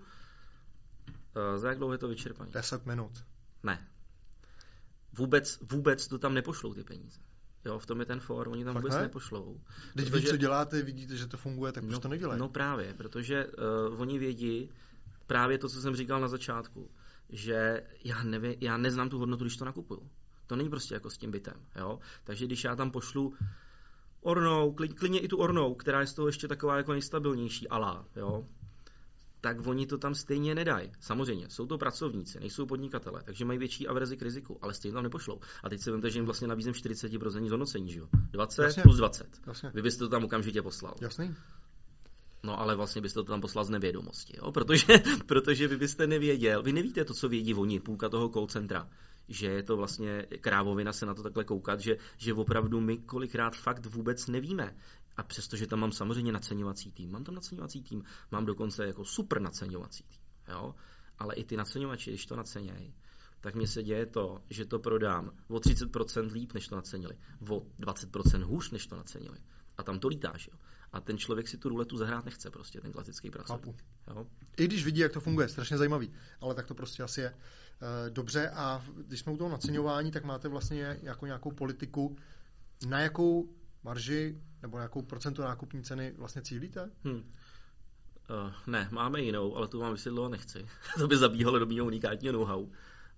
Za jak dlouho je to vyčerpané? deset minut. Ne. Vůbec, vůbec to tam nepošlou ty peníze. Jo, v tom je ten for, oni tam Fakt vůbec ne? nepošlou. Když protože, vy, co děláte, vidíte, že to funguje, tak proč no, to nedělají? No právě, protože uh, oni vědí právě to, co jsem říkal na začátku, že já, nevím, já neznám tu hodnotu, když to nakupuju. To není prostě jako s tím bytem. Jo? Takže když já tam pošlu ornou, klidně i tu ornou, která je z toho ještě taková jako nejstabilnější alá, jo? Tak oni to tam stejně nedají. Samozřejmě, jsou to pracovníci, nejsou podnikatelé, takže mají větší averzi k riziku, ale stejně tam nepošlou. A teď si vemte, že jim vlastně nabízím čtyřicet procent zhodnocení, že jo? dvacet Jasně. plus dvacet. Jasně. Vy byste to tam okamžitě poslal. Jasný. No ale vlastně byste to tam poslal z nevědomosti, jo? Protože, protože vy byste nevěděl, vy nevíte to, co vědí oni, půlka toho call centra, že je to vlastně krávovina se na to takhle koukat, že, že opravdu my kolikrát fakt vůbec nevíme. A přestože tam mám samozřejmě naceňovací tým, mám tam naceňovací tým, mám dokonce jako super naceňovací tým, jo? Ale i ty naceňovači, když to nacenějí, tak mně se děje to, že to prodám o třicet procent líp, než to nacenili, o dvacet procent hůř, než to nacenili. A tam to lítáš, jo. A ten člověk si tu ruletu zahrát nechce, prostě ten klasický pracovník. Jo? I když vidí, jak to funguje, strašně zajímavý, ale tak to prostě asi je. E, dobře, a když jsme u toho naceňování, tak máte vlastně jako nějakou politiku, na jakou marži nebo na jakou procentu nákupní ceny vlastně cílíte? Hmm. Uh, ne, máme jinou, ale tu vám vysvětlovat nechci. To by zabíhalo do mého unikátního know-how.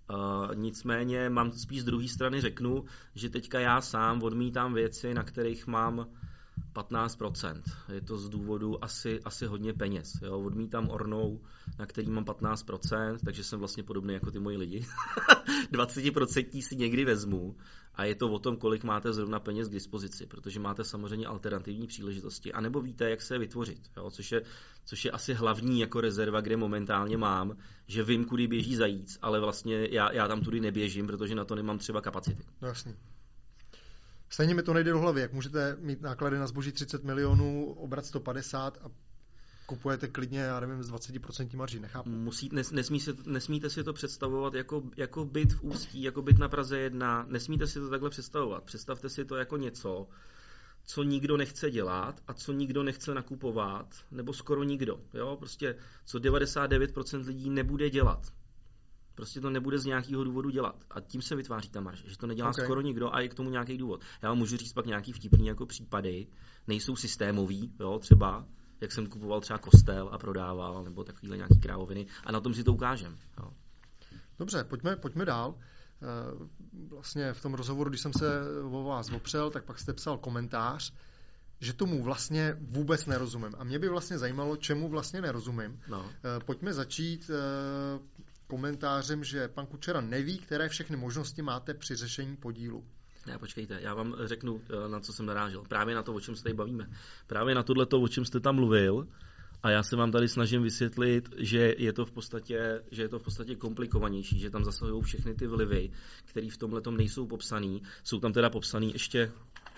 Uh, nicméně mám spíš z druhé strany řeknu, že teďka já sám odmítám věci, na kterých mám patnáct procent. Je to z důvodu asi, asi hodně peněz. Jo? Odmítám ornou, na který mám patnáct procent, takže jsem vlastně podobný jako ty moji lidi. dvacet procent si někdy vezmu a je to o tom, kolik máte zrovna peněz k dispozici, protože máte samozřejmě alternativní příležitosti, anebo víte, jak se je vytvořit, jo? Což je, což je asi hlavní jako rezerva, kde momentálně mám, že vím, kudy běží zajíc, ale vlastně já, já tam tudy neběžím, protože na to nemám třeba kapacity. No jasně. Stejně mi to nejde do hlavy, jak můžete mít náklady na zboží třicet milionů, obrat sto padesát a kupujete klidně, já nevím, z dvacet procent marží, nechápu. Musí, nes, nesmí se, nesmíte si to představovat jako, jako byt v Ústí, jako byt na Praze jedna, nesmíte si to takhle představovat. Představte si to jako něco, co nikdo nechce dělat a co nikdo nechce nakupovat, nebo skoro nikdo. Jo? Prostě co devadesát devět procent lidí nebude dělat. Prostě to nebude z nějakého důvodu dělat. A tím se vytváří ta marže, že to nedělá okay. skoro nikdo a je k tomu nějaký důvod. Já vám můžu říct pak nějaký vtipný jako případy, nejsou systémový, jo, třeba, jak jsem kupoval třeba kostel a prodával, nebo takovýhle nějaký krávoviny a na tom si to ukážem. Jo. Dobře, pojďme, pojďme dál. Vlastně v tom rozhovoru, když jsem se o vás opřel, tak pak jste psal komentář, že tomu vlastně vůbec nerozumím. A mě by vlastně zajímalo, čemu vlastně nerozumím. No. Pojďme začít komentářem, že pan Kučera neví, které všechny možnosti máte při řešení podílu. Ne, počkejte, já vám řeknu, na co jsem narážel. Právě na to, o čem se tady bavíme. Právě na tohleto, o čem jste tam mluvil, a já se vám tady snažím vysvětlit, že je to v podstatě, že je to v podstatě komplikovanější, že tam zasahují všechny ty vlivy, které v tomhletom nejsou popsaný. Jsou tam teda popsaný ještě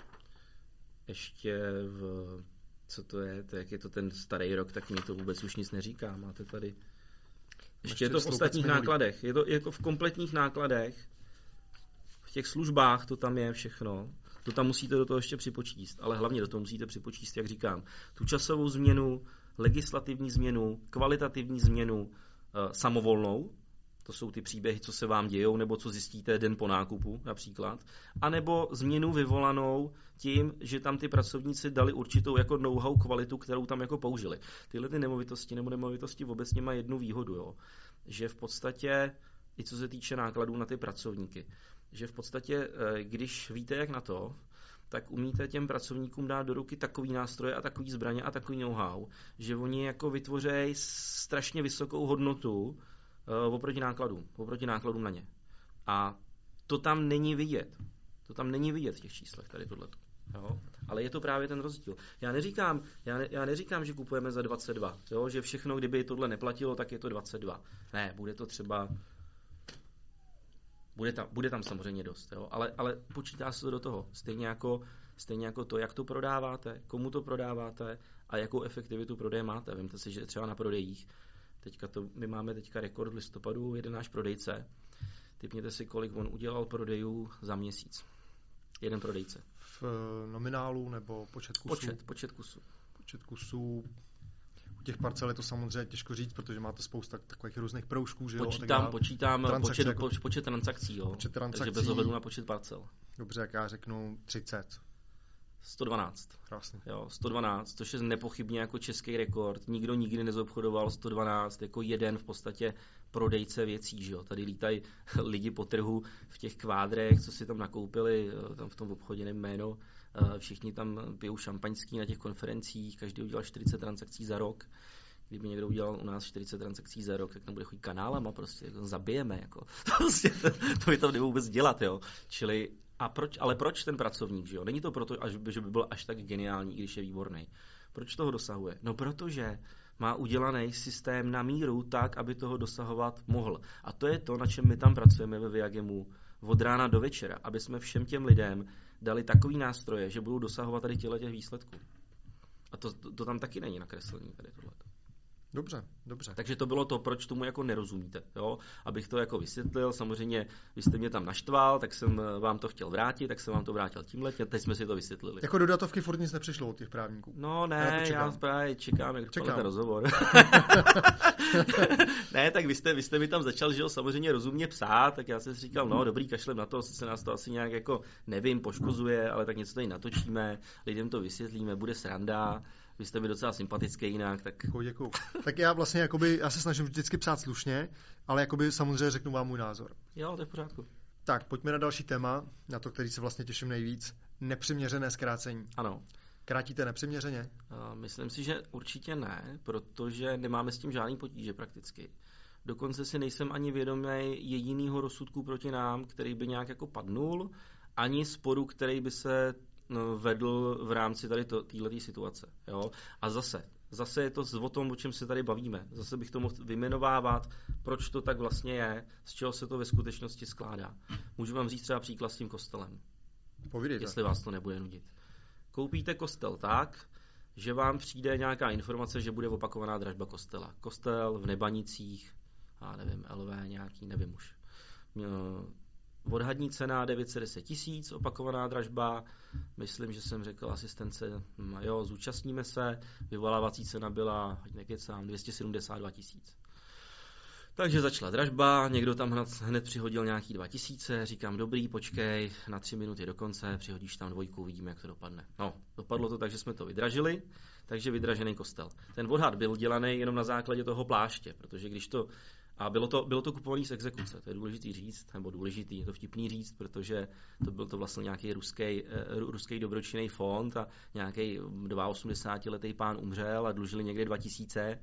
ještě v, co to je, to, jak je to ten starý rok, tak mi to vůbec už nic neříká. Máte tady ještě, ještě je to v ostatních minulý. nákladech. Je to jako v kompletních nákladech, v těch službách to tam je všechno. To tam musíte do toho ještě připočíst, ale hlavně do toho musíte připočíst, jak říkám, tu časovou změnu, legislativní změnu, kvalitativní změnu, e, samovolnou, to jsou ty příběhy, co se vám dějou, nebo co zjistíte den po nákupu například, anebo změnu vyvolanou tím, že tam ty pracovníci dali určitou jako know-how kvalitu, kterou tam jako použili. Tyhle ty nemovitosti nebo nemovitosti obecně mají jednu výhodu, jo, že v podstatě, i co se týče nákladů na ty pracovníky, že v podstatě, když víte, jak na to, tak umíte těm pracovníkům dát do ruky takový nástroje a takový zbraně a takový know-how, že oni jako vytvořejí strašně vysokou hodnotu uh, oproti nákladům, oproti nákladům na ně. A to tam není vidět. To tam není vidět v těch číslech tady tohleto. Jo? Ale je to právě ten rozdíl. Já neříkám, já, ne, já neříkám, že kupujeme za dvacet dva, jo? Že všechno, kdyby tohle neplatilo, tak je to dvacet dva. Ne, bude to třeba Bude tam, bude tam samozřejmě dost, jo? Ale, ale počítá se to do toho. Stejně jako, stejně jako to, jak to prodáváte, komu to prodáváte a jakou efektivitu prodeje máte. Vemte si, že třeba na prodejích, teďka to, my máme teďka rekord v listopadu, jeden náš prodejce. Tipněte si, kolik on udělal prodejů za měsíc. Jeden prodejce. V nominálu nebo počet kusů? Počet, počet kusů. Počet kusů. U těch parcel je to samozřejmě těžko říct, protože máte spousta takových různých proužků, že jo? Počítám, počítám počet, jako, počet transakcí, jo. Počet transakcí. Takže bez ohledu na počet parcel. Dobře, jak já řeknu třicet. sto dvanáct. Krásně. Jo, sto dvanáct, což je nepochybně jako český rekord. Nikdo nikdy nezobchodoval sto dvanáct jako jeden v podstatě prodejce věcí, že jo. Tady lítají lidi po trhu v těch kvádrech, co si tam nakoupili, tam v tom obchodě nevím jméno. Všichni tam pijou šampaňský na těch konferencích, každý udělal čtyřicet transakcí za rok. Kdyby někdo udělal u nás čtyřicet transakcí za rok, tak tam bude chodit kanálama, prostě jako zabijeme. Jako. to, to by tam nebude vůbec dělat. Jo. Čili, a proč, ale proč ten pracovník? Že, jo? Není to proto, až, že by byl až tak geniální, i když je výborný. Proč toho dosahuje? No protože má udělaný systém na míru tak, aby toho dosahovat mohl. A to je to, na čem my tam pracujeme ve Viagemu od rána do večera, aby jsme všem těm lidem dali takový nástroje, že budou dosahovat tady těchto těch výsledků. A to, to, to tam taky není nakreslení tady tohleto. Dobře, dobře. Takže to bylo to, proč tomu jako nerozumíte. Jo? Abych to jako vysvětlil, samozřejmě vy jste mě tam naštval, tak jsem vám to chtěl vrátit, tak jsem vám to vrátil tímhle, teď jsme si to vysvětlili. Jako do datovky furt nic nepřišlo od těch právníků. No ne, já, já právě čekám, jak dopadne ten rozhovor. Ne, tak vy jste, vy jste mi tam začal, že jo, samozřejmě rozumně psát, tak já jsem si říkal, no dobrý, kašlem na to, sice nás to asi nějak jako, nevím, poškozuje, ale tak něco tady natočíme, lidem to vysvětlíme, bude sranda. vy jste mi docela sympatický jinak, tak... Děkuju, děkuju. Tak já vlastně jakoby, já se snažím vždycky psát slušně, ale jakoby samozřejmě řeknu vám můj názor. Jo, to je v pořádku. Tak, pojďme na další téma, na to, který se vlastně těším nejvíc. Nepřiměřené zkrácení. Ano. Krátíte nepřiměřeně? Uh, myslím si, že určitě ne, protože nemáme s tím žádný potíže prakticky. Dokonce si nejsem ani vědomý jedinýho rozsudku proti nám, který by nějak jako padnul, ani sporu, který by se no, vedl v rámci tady této situace. Jo? A zase, zase je to o tom, o čem se tady bavíme. Zase bych to mohl vyjmenovávat, proč to tak vlastně je, z čeho se to ve skutečnosti skládá. Můžu vám říct třeba příklad s tím kostelem. Povídejte. Jestli vás to nebude nudit. Koupíte kostel tak, že vám přijde nějaká informace, že bude opakovaná dražba kostela. Kostel v Nebanicích, a nevím, L V nějaký, nevím už. Odhadní cena devět set deset tisíc, opakovaná dražba, myslím, že jsem řekl asistence, jo, zúčastníme se, vyvolávací cena byla, nekecám, dvě stě sedmdesát dva tisíc. Takže začala dražba, někdo tam hned, hned přihodil nějaký dva tisíce, říkám, dobrý, počkej, na tři minuty do konce, přihodíš tam dvojku, uvidíme, jak to dopadne. No, dopadlo to tak, že jsme to vydražili, takže vydražený kostel. Ten odhad byl dělaný jenom na základě toho pláště, protože když to A bylo to, bylo to kupované z exekuce, to je důležitý říct, nebo důležitý, je to vtipný říct, protože to byl to vlastně nějaký ruský, ruský dobročinný fond a nějaký osmdesátiletý pán umřel a dlužili někde dva tisíce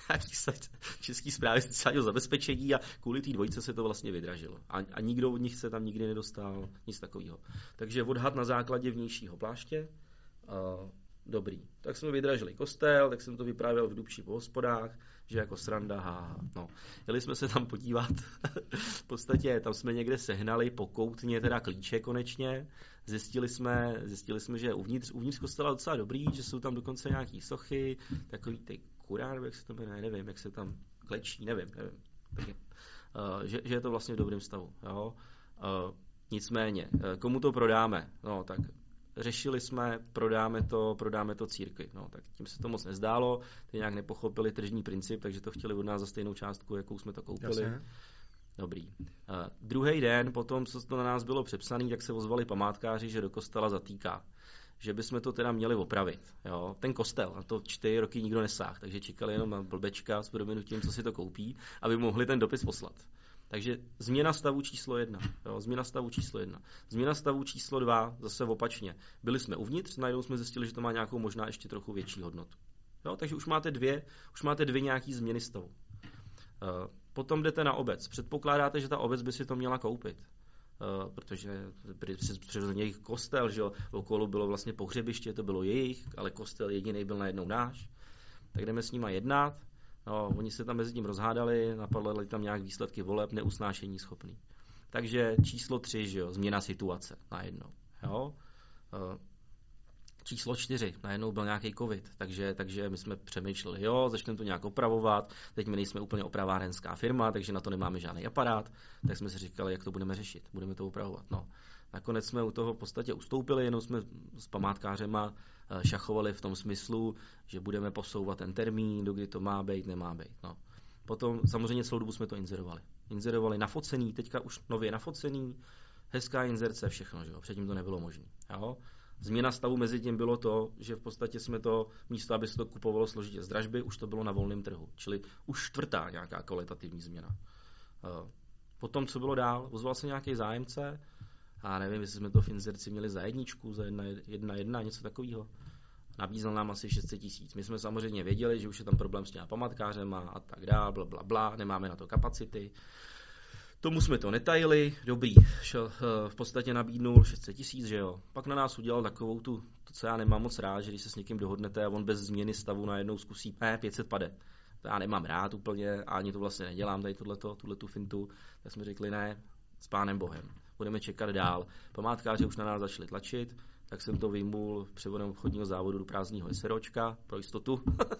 Český správy sociálního zabezpečení a kvůli té dvojce se to vlastně vydražilo. A, a nikdo od nich se tam nikdy nedostal, nic takového. Takže odhad na základě vnějšího pláště, uh, dobrý. Tak jsme vydražili kostel, tak jsem to vyprávěl v Dubši po hospodách, že jako sranda, ha, no. Jeli jsme se tam podívat, v podstatě tam jsme někde sehnali pokoutně teda klíče konečně, zjistili jsme, zjistili jsme, že uvnitř, uvnitř kostela docela dobrý, že jsou tam dokonce nějaký sochy, takový ty kurár, jak se to jmenuje, nevím, jak se tam klečí, nevím, nevím. Tak je, uh, že, že je to vlastně v dobrém stavu, jo. Uh, nicméně, uh, komu to prodáme? No, tak řešili jsme, prodáme to, prodáme to církvi. No, tak tím se to moc nezdálo, ty nějak nepochopili tržní princip, takže to chtěli od nás za stejnou částku, jakou jsme to koupili. Jasně. Dobrý. Uh, druhý den, potom, co to na nás bylo přepsaný, tak se ozvali památkáři, že do kostela zatýká. Že bychom to teda měli opravit. Jo? Ten kostel, a to čtyři roky nikdo nesáhl, takže čekali jenom na blbečka s prominutím, co si to koupí, aby mohli ten dopis poslat. Takže změna stavu číslo jedna. Jo, změna stavu číslo jedna. Změna stavu číslo dva, zase opačně. Byli jsme uvnitř, najednou jsme zjistili, že to má nějakou možná ještě trochu větší hodnotu. Jo, takže už máte dvě, už máte dvě nějaký změny stavu. Uh, potom jdete na obec. Předpokládáte, že ta obec by si to měla koupit. Uh, protože přirozeně jejich kostel, že jo, okolo bylo vlastně pohřebiště, to bylo jejich, ale kostel jediný byl najednou náš. Tak jdeme s nima jednat. No, oni se tam mezi tím rozhádali, napadly tam nějak výsledky voleb, neusnášení schopný. Takže číslo tři, že jo, změna situace najednou. Jo? Uh, číslo čtyři, najednou byl nějaký covid, takže, takže my jsme přemýšleli, jo, začneme to nějak opravovat, teď my nejsme úplně opravárenská firma, takže na to nemáme žádný aparát, tak jsme si říkali, jak to budeme řešit, budeme to opravovat. No. Nakonec jsme u toho v podstatě ustoupili, jenom jsme s památkářema šachovali v tom smyslu, že budeme posouvat ten termín, do kdy to má být, nemá být. No. Potom samozřejmě celou dobu jsme to inzerovali. Inzerovali nafocený, teďka už nově nafocený, hezká inzerce, všechno, že jo? Předtím to nebylo možné. Změna stavu mezi tím bylo to, že v podstatě jsme to, místo aby se to kupovalo složitě z dražby, už to bylo na volném trhu. Čili už čtvrtá nějaká kvalitativní změna. Potom, co bylo dál, ozval se nějaký zájemce, a nevím, jestli jsme to v inzerci měli za jedničku, za jedna, jedna, jedna, něco takového. Nabízel nám asi šest set tisíc. My jsme samozřejmě věděli, že už je tam problém s těma památkářem a, a tak dále, bla, bla, bla, nemáme na to kapacity. Tomu jsme to netajili, dobrý, šel, v podstatě nabídnul šest set tisíc, že jo. Pak na nás udělal takovou tu, to, co já nemám moc rád, že když se s někým dohodnete a on bez změny stavu najednou zkusí, ne, pět set pade. To já nemám rád úplně, a ani to vlastně nedělám, tady tohleto, tuhletu fintu. Tak jsme řekli, ne, s pánem Bohem. Budeme čekat dál. Památkáři už na nás začali tlačit, tak jsem to vyjmul převodem obchodního závodu do prázdného SROčka pro jistotu.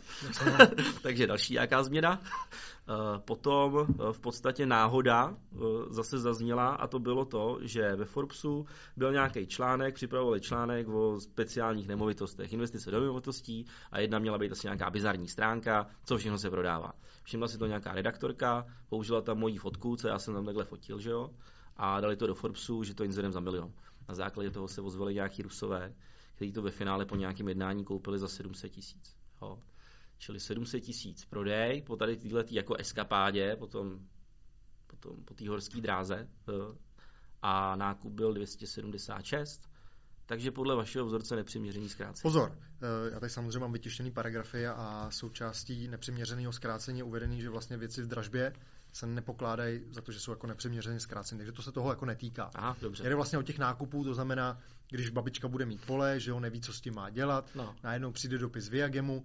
Takže další nějaká změna. Potom v podstatě náhoda zase zazněla a to bylo to, že ve Forbesu byl nějaký článek, připravovali článek o speciálních nemovitostech, investice do nemovitostí a jedna měla být asi nějaká bizarní stránka, co všechno se prodává. Všimla si to nějaká redaktorka, použila tam moji fotku, co já jsem tam takhle fotil, že jo? A dali to do Forbesu, že to inzerem za milion. Na základě toho se ozvali nějaký Rusové, kteří to ve finále po nějakém jednání koupili za sedm set tisíc. Jo. Čili sedm set tisíc prodej po tady této jako eskapádě, potom, potom po té horské dráze jo. A nákup byl dvě stě sedmdesát šest, takže podle vašeho vzorce nepřiměřený zkrácení. Pozor, já tady samozřejmě mám vytištěný paragrafy a součástí nepřiměřeného zkrácení je uvedený, že vlastně věci v dražbě se nepokládají za to, že jsou jako nepřiměřeně zkrácení, takže to se toho jako netýká. Aha, dobře. Jde vlastně o těch nákupů, to znamená, když babička bude mít pole, že ho neví, co s tím má dělat, no. Najednou přijde dopis Viagemu,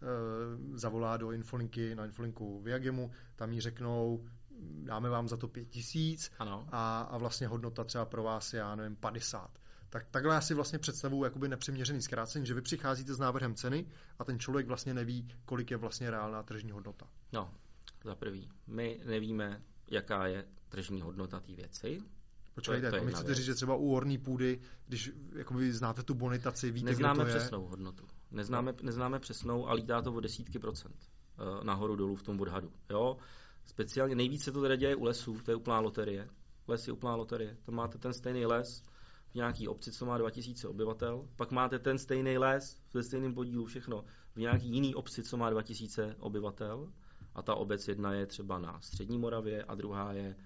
e, zavolá do infolinky, na infolinku Viagemu, tam jí řeknou, dáme vám za to pět tisíc a, a vlastně hodnota třeba pro vás je, já nevím, padesát. Tak takhle já si vlastně představuji jakoby nepřiměřený zkrácení, že vy přicházíte s návrhem ceny a ten člověk vlastně neví, kolik je vlastně reálná tržní hodnota. No, za prvý. My nevíme, jaká je tržní hodnota té věci. Počkejte, to, to mi chcete říct, že třeba u orní půdy, když jakoby znáte tu bonitaci, víte, neznáme kdo to je? přesnou hodnotu. Neznáme, neznáme přesnou a lítá to o desítky procent nahoru dolů v tom odhadu. Jo? Speciálně nejvíc se to teda děje u lesů, to je úplná loterie. Les je úplná loterie. Tam máte ten stejný les v nějaký obci, co má dva tisíce obyvatel, pak máte ten stejný les ve stejném podílu všechno v nějaký jiný obci, co má dva tisíce obyvatel a ta obec jedna je třeba na Střední Moravě a druhá je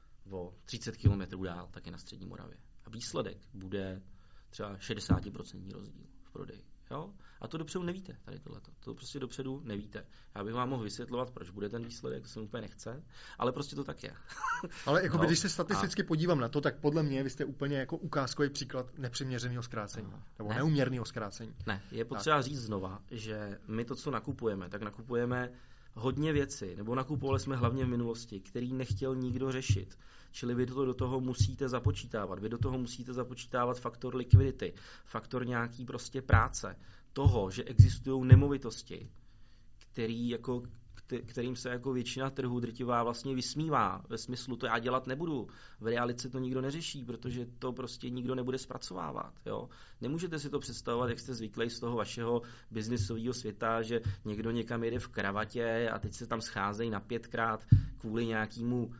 o třicet kilometrů dál, taky na Střední Moravě. A výsledek bude třeba šedesát procent rozdíl v prodeji. Jo? A to dopředu nevíte, tady tohleto. To prostě dopředu nevíte. Já bych vám mohl vysvětlovat, proč bude ten výsledek, to se úplně nechce, ale prostě to tak je. Ale jako no, když se statisticky a... podívám na to, tak podle mě vy jste úplně jako ukázkový příklad nepřiměřeného zkrácení, no, nebo ne. neuměrného zkrácení. Ne, je potřeba tak. říct znova, že my to, co nakupujeme, tak nakupujeme hodně věci, nebo nakupovali jsme hlavně v minulosti, který nechtěl nikdo řešit. Čili vy to do toho musíte započítávat. Vy do toho musíte započítávat faktor likvidity, faktor nějaký prostě práce, toho, že existují nemovitosti, který jako, kterým se jako většina trhu drtivá vlastně vysmívá. Ve smyslu, to já dělat nebudu. V realitě to nikdo neřeší, protože to prostě nikdo nebude zpracovávat. Jo? Nemůžete si to představovat, jak jste zvyklí z toho vašeho biznisového světa, že někdo někam jede v kravatě a teď se tam scházejí na pětkrát kvůli nějakému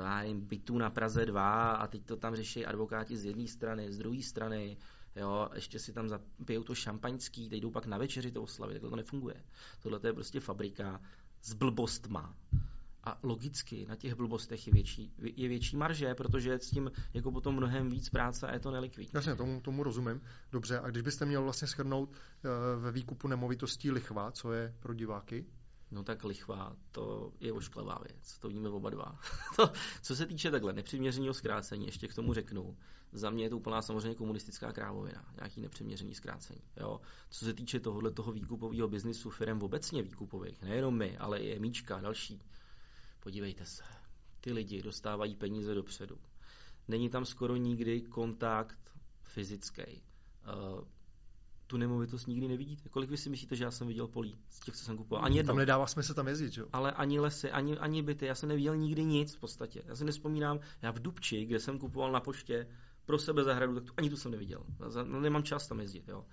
bytu na Praze dva a teď to tam řeší advokáti z jedné strany, z druhé strany. Jo, ještě si tam zapijou to šampaňský, teď jdou pak na večeři to oslavit, takhle to nefunguje. Tohle je prostě fabrika s blbostma. A logicky na těch blbostech je větší, je větší marže, protože je s tím jako potom mnohem víc práce a je to nelikvidní. Jasně, tomu, tomu rozumím. Dobře, a když byste měl vlastně shrnout uh, ve výkupu nemovitostí lichva, co je pro diváky? No tak lichva, to je ošklivá věc, to víme oba dva. to, co se týče takhle nepřiměřeného zkrácení, ještě k tomu řeknu, za mě je to úplná samozřejmě komunistická krávovina, nějaký nepřiměřený zkrácení. Jo? Co se týče tohohle toho výkupového biznisu, firem obecně výkupových, nejenom my, ale i Emíčka a další, podívejte se, ty lidi dostávají peníze dopředu. Není tam skoro nikdy kontakt fyzický. Uh, tu nemovitost nikdy nevidíte. Kolik vy si myslíte, že já jsem viděl polí z těch, co jsem kupoval? Ani jedno. Tam nedává smysl tam jezdit, jo? Ale ani lesy, ani, ani byty. Já jsem neviděl nikdy nic v podstatě. Já si nespomínám, já v Dubči, kde jsem kupoval na poště pro sebe zahradu, tak tu, ani tu jsem neviděl. No, nemám čas tam jezdit, jo.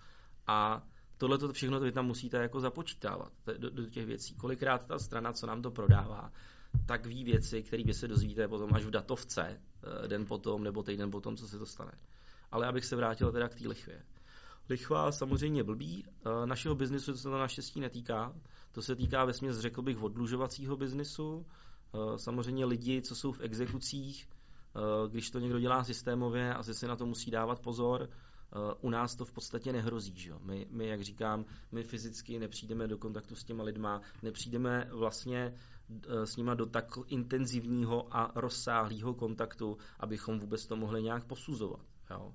A tohle to všechno to vy tam musíte jako započítávat do, do těch věcí. Kolikrát ta strana, co nám to prodává, tak ví věci, které vy se dozvíte potom až v datovce, den potom nebo týden potom, co se to stane. Ale abych se vrátil teda k té lichvě. Lichva samozřejmě blbý, našeho biznisu se to naštěstí netýká, to se týká vesměs, řekl bych, oddlužovacího biznisu, samozřejmě lidi, co jsou v exekucích, když to někdo dělá systémově, asi si na to musí dávat pozor, u nás to v podstatě nehrozí, že? My, my, jak říkám, my fyzicky nepřijdeme do kontaktu s těma lidma, nepřijdeme vlastně s nima do tak intenzivního a rozsáhlého kontaktu, abychom vůbec to mohli nějak posuzovat, jo?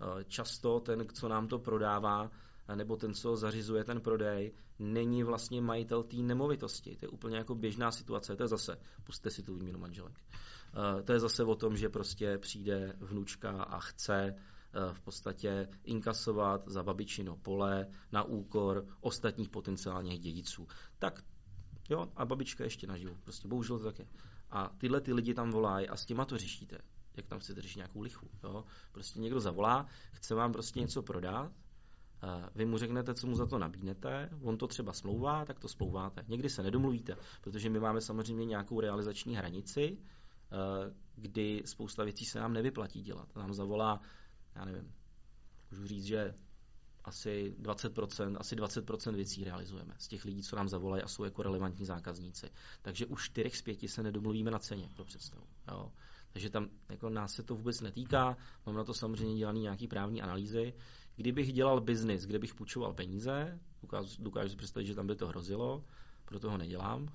Často ten, co nám to prodává, nebo ten, co zařizuje ten prodej, není vlastně majitel té nemovitosti. To je úplně jako běžná situace. To je zase, pusťte si tu výměnu manželek. To je zase o tom, že prostě přijde vnučka a chce v podstatě inkasovat za babičino pole na úkor ostatních potenciálních dědiců. Tak jo, a babička ještě naživu. Prostě bohužel to tak je. A tyhle ty lidi tam volají a s těma to řešíte. Jak tam chcete řešit nějakou lichu. Jo? Prostě někdo zavolá, chce vám prostě něco prodat, vy mu řeknete, co mu za to nabídnete, on to třeba smlouvá, tak to smlouváte. Někdy se nedomluvíte, protože my máme samozřejmě nějakou realizační hranici, kdy spousta věcí se nám nevyplatí dělat. Nám zavolá, já nevím, můžu říct, že asi dvacet procent, asi dvacet procent věcí realizujeme z těch lidí, co nám zavolají a jsou jako relevantní zákazníci. Takže u čtyřech z pěti se nedomluvíme na ceně pro představu. Jo. Takže tam jako nás se to vůbec netýká, mám na to samozřejmě dělaný nějaký právní analýzy. Kdybych dělal biznis, kde bych půjčoval peníze, dokážu, dokážu si představit, že tam by to hrozilo, proto ho nedělám.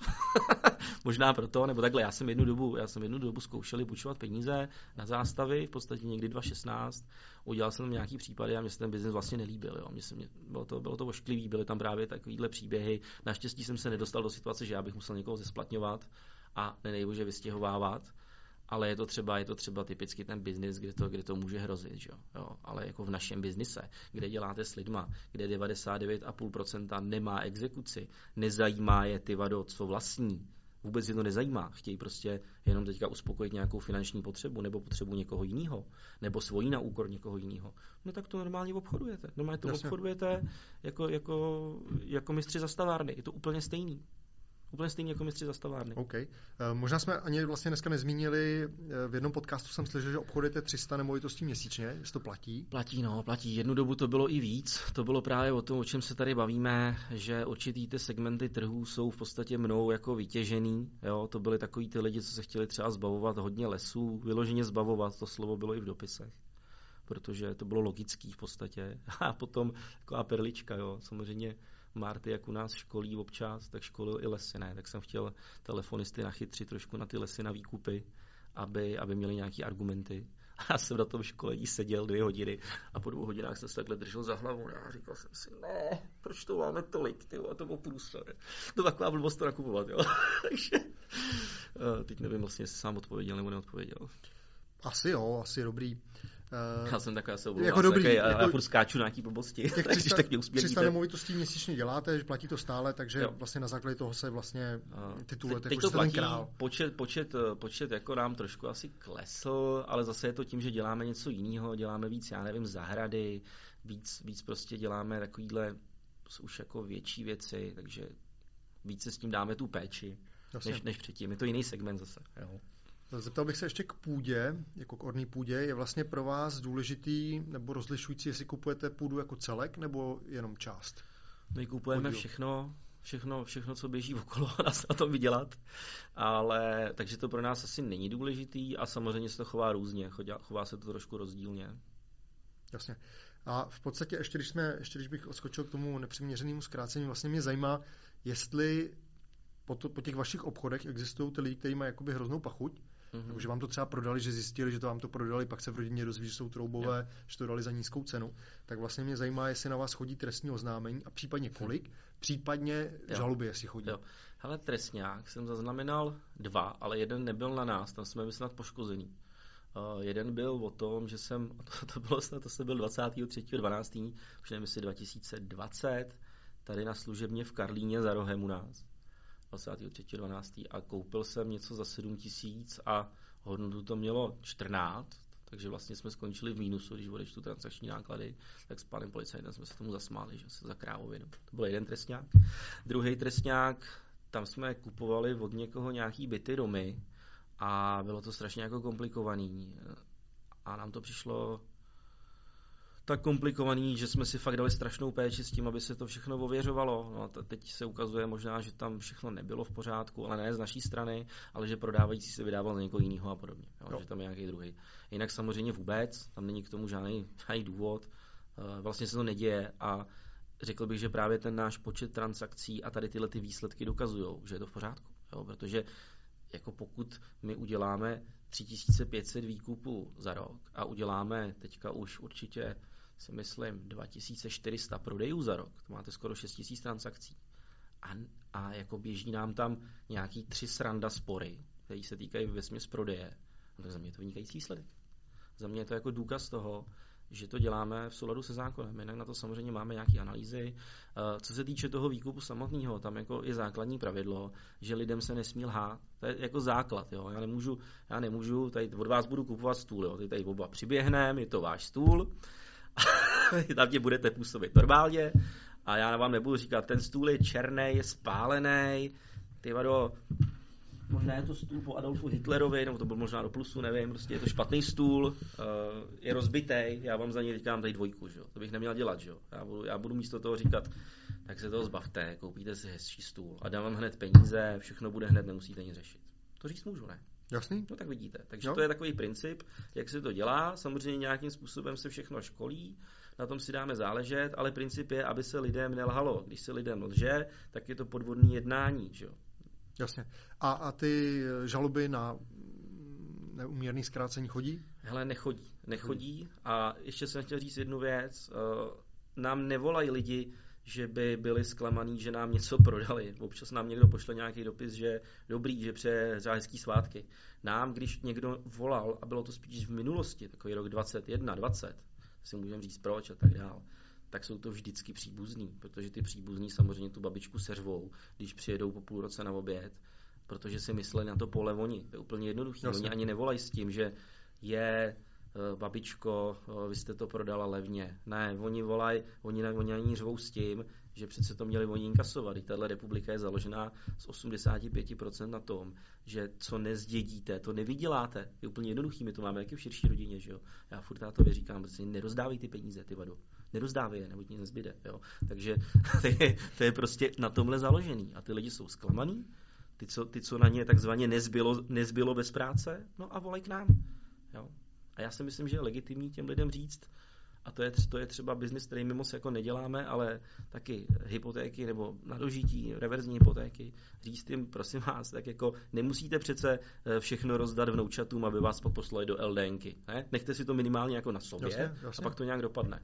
Možná proto, nebo takhle, já jsem jednu dobu, já jsem jednu dobu zkoušel půjčovat peníze na zástavy, v podstatě někdy dva tisíce šestnáct. Udělal jsem tam nějaký případy a mě se ten biznis vlastně nelíbil. Jo. Mě se, mě, bylo, to, bylo to ošklivý, byly tam právě takovýhle příběhy. Naštěstí jsem se nedostal do situace, že já bych musel někoho zesplatňovat a nedejbože vystěhovávat. Ale je to třeba, je to třeba typicky ten biznis, kde to, kde to může hrozit, že? Jo. Ale jako v našem biznise, kde děláte s lidma, kde devadesát devět celá pět procenta nemá exekuci, nezajímá je ty vado, co vlastní, vůbec je to nezajímá, chtějí prostě jenom teďka uspokojit nějakou finanční potřebu nebo potřebu někoho jiného, nebo svoji na úkor někoho jiného. No tak to normálně obchodujete. Normálně to Jasně. obchodujete jako, jako, jako mistři zastavárny. Je to úplně stejný. Úplně stejný jako mistři zastavárny. OK. Možná jsme ani vlastně dneska nezmínili, v jednom podcastu jsem slyšel, že obchodujete tři sta nemovitostí měsíčně, jestli to platí? Platí, no, platí. Jednu dobu to bylo i víc. To bylo právě o tom, o čem se tady bavíme, že určitý ty segmenty trhů jsou v podstatě mnou jako vytěžený. Jo? To byly takový ty lidi, co se chtěli třeba zbavovat hodně lesů, vyloženě zbavovat, to slovo bylo i v dopisech. Protože to bylo logický v podstatě. A potom taková perlička, jo, samozřejmě Marty, jak u nás školí občas, tak školil i lesy, ne? Tak jsem chtěl telefonisty nachytřit trošku na ty lesy na výkupy, aby, aby měli nějaké argumenty. A já jsem na tom školení seděl dvě hodiny a po dvou hodinách jsem se takhle držel za hlavu a říkal jsem si, ne, proč to máme tolik, tyjo, a to bylo průser. To taková blbost to nakupovat, jo. Takže teď nevím vlastně, jestli sám odpověděl nebo neodpověděl. Asi jo, asi dobrý. Uh, já jsem taková se jako dobrý, taký, jako, já furt skáču na nějaký blbosti, když tak mě usměrníte. tři sta nemovitostí měsíčně děláte, že platí to stále, takže jo. vlastně na základě toho se vlastně titulujete, jako ten král. Počet, počet, počet jako nám trošku asi klesl, ale zase je to tím, že děláme něco jiného, děláme víc, já nevím, zahrady, víc, víc prostě děláme takovýhle už jako větší věci, takže víc se s tím dáme tu péči, než, než předtím. Je to jiný segment zase, jo. Zeptal bych se ještě k půdě, jako k orné půdě. Je vlastně pro vás důležitý nebo rozlišující, jestli kupujete půdu jako celek nebo jenom část? My kupujeme všechno, všechno, všechno, co běží okolo, dá se na tom vydělat. Ale, takže to pro nás asi není důležitý a samozřejmě se to chová různě, chová se to trošku rozdílně. Jasně. A v podstatě ještě když, jsme, ještě když bych odskočil k tomu nepřiměřenému zkrácení, vlastně mě zajímá, jestli po, to, po těch vašich obchodech existují ty lidi, kteří mají jakoby hroznou pachuť, mm-hmm. nebo že vám to třeba prodali, že zjistili, že to vám to prodali, pak se v rodině dozví, že jsou troubové, yeah. že to dali za nízkou cenu. Tak vlastně mě zajímá, jestli na vás chodí trestní oznámení a případně kolik, hmm. případně jo. žaloby, jestli chodí. Jo. Hele, trestňák jsem zaznamenal dva, ale jeden nebyl na nás, tam jsme my snad poškozený. Uh, jeden byl o tom, že jsem, to, to bylo snad, to jsem byl dvacátého třetího dvanáctého už nevím, jestli dva tisíce dvacet, tady na služebně v Karlíně za rohem u nás. dvacátého třetího dvanáctého a koupil jsem něco za sedm tisíc a hodnotu to mělo čtrnáct, takže vlastně jsme skončili v mínusu, když odečtu transakční náklady, tak s panem policajtem jsme se tomu zasmáli, že se za krávovinu. To byl jeden trestňák. Druhý trestňák, tam jsme kupovali od někoho nějaký byty, domy a bylo to strašně jako komplikovaný a nám to přišlo tak komplikovaný, že jsme si fakt dali strašnou péči s tím, aby se to všechno ověřovalo. No a teď se ukazuje možná, že tam všechno nebylo v pořádku, ale ne z naší strany, ale že prodávající se vydával za někoho jiného a podobně. Jo, že tam je nějaký druhý. Jinak samozřejmě vůbec, tam není k tomu žádný, žádný důvod. Vlastně se to neděje a řekl bych, že právě ten náš počet transakcí a tady tyhle ty výsledky dokazují, že je to v pořádku. Jo, protože jako pokud my uděláme tři tisíce pět set výkupů za rok a uděláme teďka už určitě si myslím dva tisíce čtyři sta prodejů za rok, to máte skoro šest tisíc transakcí a, a jako běží nám tam nějaký tři sranda spory, které se týkají vesměs prodeje, no tak za mě je to vynikající výsledek. Za mě je to jako důkaz toho, že to děláme v souladu se zákonem. Jinak na to samozřejmě máme nějaké analýzy. Co se týče toho výkupu samotného, tam jako je základní pravidlo, že lidem se nesmí lhát. To je jako základ. Jo. Já nemůžu, já nemůžu, tady od vás budu kupovat stůl. Jo. Ty tady oba přiběhneme, je to váš stůl. Tam tě budete působit normálně. A já vám nebudu říkat, ten stůl je černý, je spálený. Ty vado, možná je to stůl po Adolfu Hitlerovi, nebo to byl možná do plusu, nevím, prostě je to špatný stůl, uh, je rozbitej, já vám za něj říkám tady dvojku, že jo, to bych neměl dělat, že jo, já budu, já budu místo toho říkat, tak se toho zbavte, koupíte si hezčí stůl a dám vám hned peníze, všechno bude hned, nemusíte nic řešit. To říct můžu, ne? Jasný? No tak vidíte. Takže no. To je takový princip, jak se to dělá. Samozřejmě nějakým způsobem se všechno školí, na tom si dáme záležet, ale princip je, aby se lidem nelhalo. Když se lidem lže, tak je to podvodné jednání, že jo? Jasně. A, a ty žaloby na neúměrný zkrácení chodí? Hele, nechodí. Nechodí. A ještě jsem chtěl říct jednu věc. Nám nevolají lidi, že by byli zklamaný, že nám něco prodali. Občas nám někdo pošle nějaký dopis, že dobrý, že přeje třeba hezký svátky. Nám, když někdo volal, a bylo to spíš v minulosti, takový rok dvacet jedna, dvacet, si můžeme říct proč a tak dál, tak jsou to vždycky příbuzní, protože ty příbuzní samozřejmě tu babičku seřvou, když přijedou po půl roce na oběd, protože si mysleli na to pole oni. To je úplně jednoduchý. Jasně. Oni ani nevolají s tím, že je babičko, vy jste to prodala levně. Ne, oni volají, oni, oni ani řvou s tím, že přece to měli oni inkasovat. I tahle republika je založená z osmdesát pět procent na tom, že co nezdědíte, to nevyděláte. Je úplně jednoduchý, my to máme taky v širší rodině, že jo. Já furt tátově říkám, prostě nerozdávej ty peníze, ty vado. Nerozdávej je, nebo ti nezbyde, jo. Takže to je, to je prostě na tomhle založený. A ty lidi jsou zklamaný, ty, co, ty, co na ně takzvaně nezbylo, nezbylo bez práce, no a volej k nám, jo. A já si myslím, že je legitimní těm lidem říct, a to je, to je třeba biznis, který my moc jako neděláme, ale taky hypotéky nebo na dožití, reverzní hypotéky, říct jim, prosím vás, tak jako nemusíte přece všechno rozdat vnoučatům, aby vás pak poslali do LDNky. Ne? Nechte si to minimálně jako na sobě, jasně, jasně. A pak to nějak dopadne.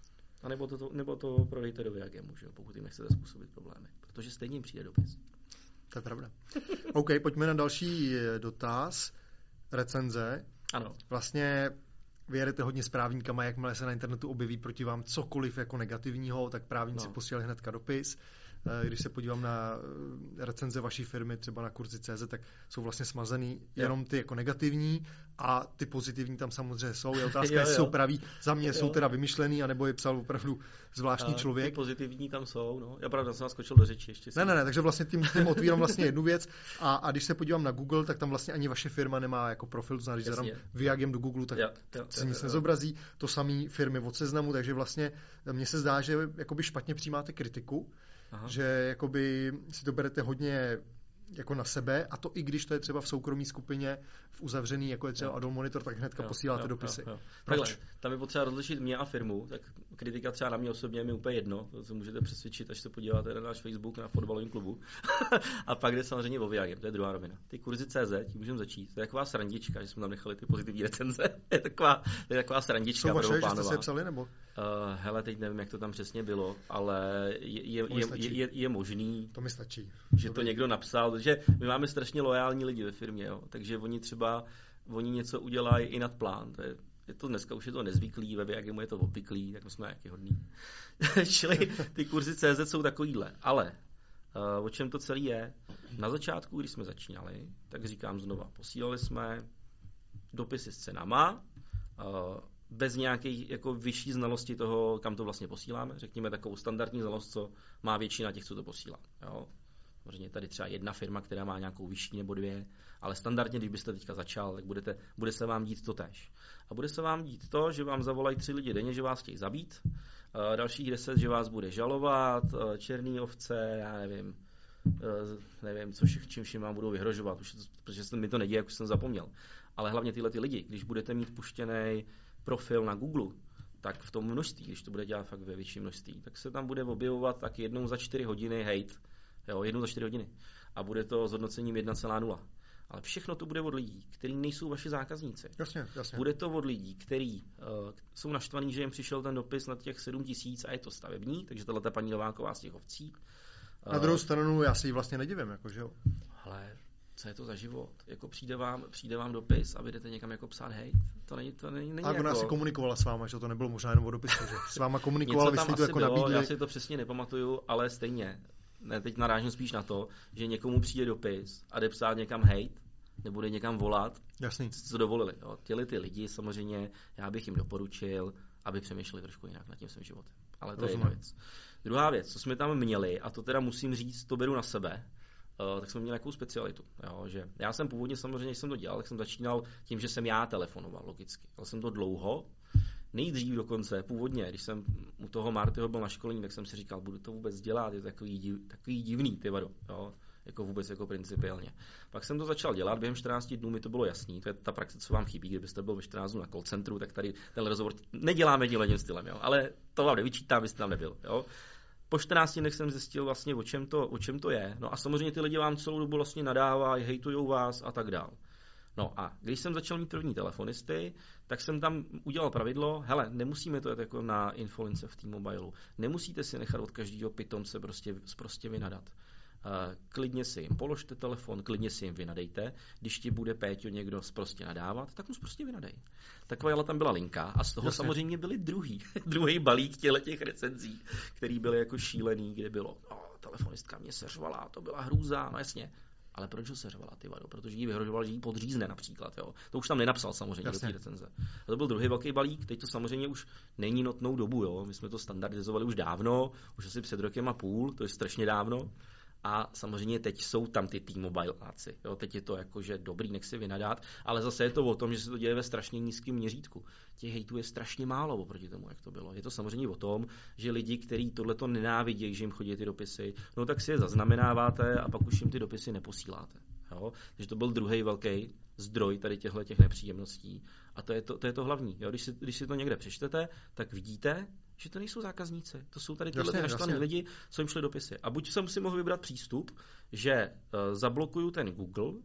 A nebo to, nebo to prodejte do Viagemu, že jo, pokud jim nechcete způsobit problémy. Protože stejně jim přijde dopis. To je pravda. OK, pojďme na další dotaz. Recenze. Ano. Vlastně vy jedete hodně s právníkama, jakmile se na internetu objeví proti vám cokoliv jako negativního, tak právníci no. posílali hnedka dopis. Když se podívám na recenze vaší firmy, třeba na kurzy tečka cé zet, tak jsou vlastně smazený jenom ty jako negativní a ty pozitivní tam samozřejmě jsou. Je otázka, jo, jo. jestli jsou praví. Za mě jo. jsou teda vymyšlený, anebo je psal opravdu zvláštní a člověk. Ty pozitivní tam jsou, no. Já pravda jsem skočil do řeči ještě. Ne, ne, ne, takže vlastně tím, tím otvírám vlastně jednu věc a, a když se podívám na Google, tak tam vlastně ani vaše firma nemá jako profil, to znamená, když zadám Viagem do Google, tak jo, jo, se nic jo, jo. nezobrazí. To samý firmy od Seznamu, takže vlastně mně se zdá, že jakoby špatně přijímáte kritiku. Aha. Že jakoby si to berete hodně jako na sebe a to i když to je třeba v soukromé skupině v uzavřený, jako je třeba Adol Monitor, tak hnedka jo, posíláte jo, dopisy. Jo, jo. Takhle, tam je potřeba rozlišit mě a firmu, tak kritika třeba na mě osobně je mi úplně jedno, to se můžete přesvědčit, až se podíváte na náš Facebook na fotbalovém klubu. A pak jde samozřejmě o Viagem, to je druhá rovina. Ty kurzy tečka cé zet, tím můžeme začít. To je taková srandička, že jsme tam nechali ty pozitivní recenze. je taková, to je taková srandička. Jsou vaše, že jste si je psali, nebo? Uh, hele, teď nevím, jak to tam přesně bylo, ale je, je, je, je, je možný, to mi stačí. Že to někdo napsal, protože my máme strašně loajální lidi ve firmě, jo? Takže oni třeba oni něco udělají i nad plán. To je, je to dneska už je to nezvyklý, ve Viagemu je to obvyklý, tak to jsme jaký hodný. Čili ty kurzy tečka cé zet jsou takovýhle. Ale uh, o čem to celé je? Na začátku, když jsme začínali, tak říkám znova, posílali jsme dopisy s cenama, uh, bez nějaké jako vyšší znalosti toho, kam to vlastně posíláme. Řekněme takovou standardní znalost, co má většina těch, co to posílá. Jo? Samozřejmě tady třeba jedna firma, která má nějakou vyšší nebo dvě, ale standardně, když byste teďka začal, tak budete, bude se vám dít to též. A bude se vám dít to, že vám zavolají tři lidi denně, že vás chtějí zabít, uh, dalších deset, že vás bude žalovat, uh, černý ovce, já nevím, uh, nevím, co všich, čím všim vám budou vyhrožovat, už to, protože se mi to neděje, jak už jsem zapomněl. Ale hlavně tyhle ty lidi, když budete mít puštěný profil na Google, tak v tom množství, když to bude dělat fakt ve větším množství, tak se tam bude objevovat tak jednou za čtyři hodiny hate, jo, jednou za čtyři hodiny. A bude to s hodnocením jedna celá nula. Ale všechno to bude od lidí, kteří nejsou vaši zákazníci. Jasně, jasně. Bude to od lidí, kteří uh, jsou naštvaní, že jim přišel ten dopis na těch sedm tisíc a je to stavební, takže tahle ta paní Nováková z těch ovcí. Uh, na druhou stranu já si ji vlastně nedivím, jako, že jo. Ale co je to za život? Jako přijde vám, přijde vám dopis a vy jdete někam jako psát hej, to není, to není, není a jako... ona si komunikovala s váma, že to nebylo možná jenom o dopisu, že s váma komunikovala, vy jste to jako bylo, nabídli. Já si to přesně nepamatuju, ale stejně. Ne, teď narážím spíš na to, že někomu přijde dopis a jde psát někam hejt, nebo jde někam volat, jasný, co dovolili. Jo. Těli ty lidi samozřejmě, já bych jim doporučil, aby přemýšleli trošku jinak nad tím svým životem. Ale to Rozumím. je jedna věc. Druhá věc, co jsme tam měli, a to teda musím říct, to beru na sebe, uh, tak jsme měli nějakou specialitu. Jo, že já jsem původně samozřejmě, když jsem to dělal, tak jsem začínal tím, že jsem já telefonoval, logicky. Ale jsem to dlouho, nejdřív dokonce, původně, když jsem u toho Martyho byl na školení, tak jsem si říkal, budu to vůbec dělat, je to takový, div, takový divný, ty vado, jo, jako vůbec jako principiálně. Pak jsem to začal dělat, během čtrnácti dnů mi to bylo jasný, to je ta praxe, co vám chybí, kdybyste byl ve čtrnáct dnů na call centru, tak tady ten rozhovor neděláme tímhletím stylem, jo, ale to vám nevyčítám, byste tam nebyl, jo. Po čtrnácti dnech jsem zjistil vlastně, o čem to, o čem to je, no a samozřejmě ty lidi vám celou dobu vlastně nadávají, hejtujou vás a tak dál. No a když jsem začal mít první telefonisty, tak jsem tam udělal pravidlo, hele, nemusíme to jako na infolince v T-Mobilu, nemusíte si nechat od každého pitomce prostě, prostě vynadat. Uh, klidně si jim položte telefon, klidně si jim vynadejte, když ti bude Péťo někdo prostě nadávat, tak mu prostě vynadej. Taková tam byla linka a z toho Jasně. samozřejmě byly druhý, druhý balík těch recenzí, který byly jako šílený, kde bylo, oh, telefonistka mě seřvala, to byla hrůza, no jasně. Ale proč ho seřvala, ty vado? Protože jí vyhrožoval, že jí podřízne například. Jo? To už tam nenapsal samozřejmě Jasně. do té recenze. A to byl druhý velký balík, teď to samozřejmě už není notnou dobu. Jo? My jsme to standardizovali už dávno, už asi před rokem a půl, to je strašně dávno. A samozřejmě teď jsou tam ty T-Mobileáci. Jo? Teď je to jakože dobrý, nech si vynadát, ale zase je to o tom, že se to děje ve strašně nízkém měřítku. Těch hejtů je strašně málo oproti tomu, jak to bylo. Je to samozřejmě o tom, že lidi, kteří tohleto nenávidějí, že jim chodí ty dopisy, no tak si je zaznamenáváte a pak už jim ty dopisy neposíláte. Jo? Takže to byl druhý velký zdroj tady těchto těch nepříjemností. A to je to, to, je to hlavní. Jo? Když, si, když si to někde přečtete, tak vidíte, že to nejsou zákazníci. To jsou tady tyhle naštvaný lidi, co jim šli dopisy. A buď jsem si mohl vybrat přístup, že uh, zablokuju ten Google, uh,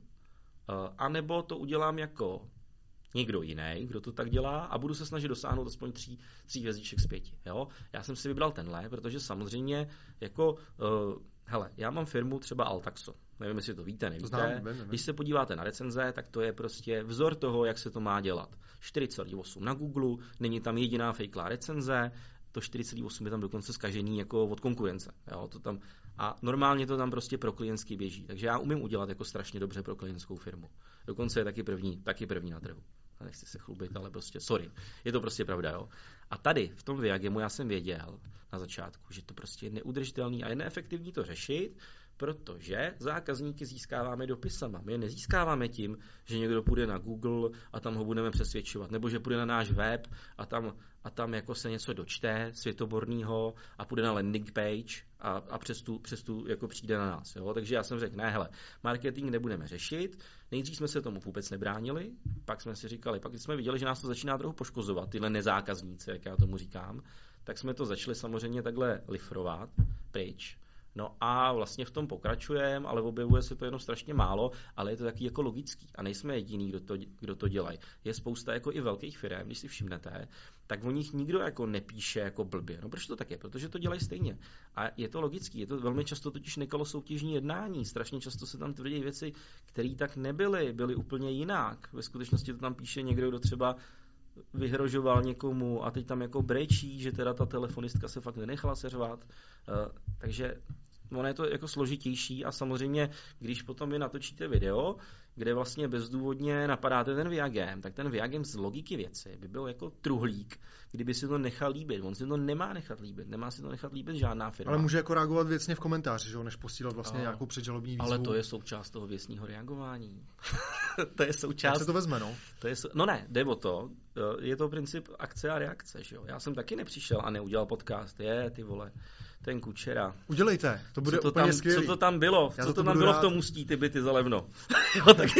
anebo to udělám jako někdo jiný, kdo to tak dělá a budu se snažit dosáhnout aspoň tří, tří hvězdiček z pěti. Jo? Já jsem si vybral tenhle, protože samozřejmě jako, uh, hele, já mám firmu třeba Altaxo. Nevím, jestli to víte, nevíte. To znám, nevím, nevím. Když se podíváte na recenze, tak to je prostě vzor toho, jak se to má dělat. čtyři celá osm na Google, není tam jediná fejklá recenze, to čtyři celá osm je tam dokonce zkažený jako od konkurence. Jo, to tam, a normálně to tam prostě pro klientsky běží. Takže já umím udělat jako strašně dobře pro klientskou firmu. Dokonce je taky první, taky první na trhu. A nechci se chlubit, ale prostě, sorry. Je to prostě pravda, jo. A tady, v tom Viagemu, já jsem věděl na začátku, že to prostě je neudržitelný a je neefektivní to řešit, protože zákazníky získáváme dopisama. My je nezískáváme tím, že někdo půjde na Google a tam ho budeme přesvědčovat, nebo že půjde na náš web a tam, a tam jako se něco dočte světoborného a půjde na landing page a, a přes tu, přes tu jako přijde na nás. Jo? Takže já jsem řekl, ne, hele, marketing nebudeme řešit. Nejdřív jsme se tomu vůbec nebránili, pak jsme si říkali, pak když jsme viděli, že nás to začíná trochu poškozovat, tyhle nezákazníci, jak já tomu říkám, tak jsme to začali samozřejmě takhle lifrovat pryč. No a vlastně v tom pokračujeme, ale objevuje se to jenom strašně málo, ale je to taky jako logický a nejsme jediný, kdo to, kdo to dělají. Je spousta jako i velkých firm, když si všimnete, tak o nich nikdo jako nepíše jako blbě. No proč to tak je? Protože to dělají stejně. A je to logický, je to velmi často totiž nekalosoutěžní jednání, strašně často se tam tvrdí věci, které tak nebyly, byly úplně jinak. Ve skutečnosti to tam píše někdo, kdo třeba vyhrožoval někomu a teď tam jako brečí, že teda ta telefonistka se fakt nenechala seřvat. Uh, takže ono je to jako složitější a samozřejmě, když potom vy natočíte video, kde vlastně bezdůvodně napadáte ten Viagem, tak ten Viagem z logiky věci by byl jako truhlík, kdyby si to nechal líbit. On si to nemá nechat líbit, nemá si to nechat líbit žádná firma. Ale může jako reagovat věcně v komentáři, že jo, než posílat vlastně a, nějakou předžalobní výzvu. Ale to je součást toho věcního reagování. To je součást. Jak se to vezme, no? To je, no ne, jde o to, je to princip akce a reakce, že jo. Já jsem taky nepřišel a neudělal podcast, je, ty vole. Ten Kučera. Udělejte, to bude to úplně tam, skvělý. Co to tam bylo? Já co to, to tam bylo rád. v tom Ústí, ty byty za levno? jo, tak,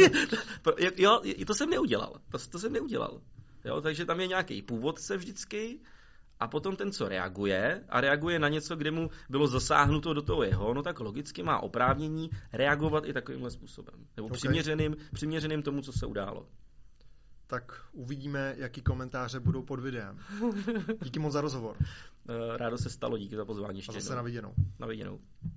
jo, to jsem neudělal. To, to jsem neudělal. Jo, takže tam je nějaký původce vždycky a potom ten, co reaguje a reaguje na něco, kde mu bylo zasáhnuto do toho jeho, no tak logicky má oprávnění reagovat i takovýmhle způsobem. Nebo okay. přiměřeným, přiměřeným tomu, co se událo. Tak uvidíme, jaký komentáře budou pod videem. Díky moc za rozhovor. Rádo se stalo, díky za pozvání ještě. A zase na viděnou. Na viděnou.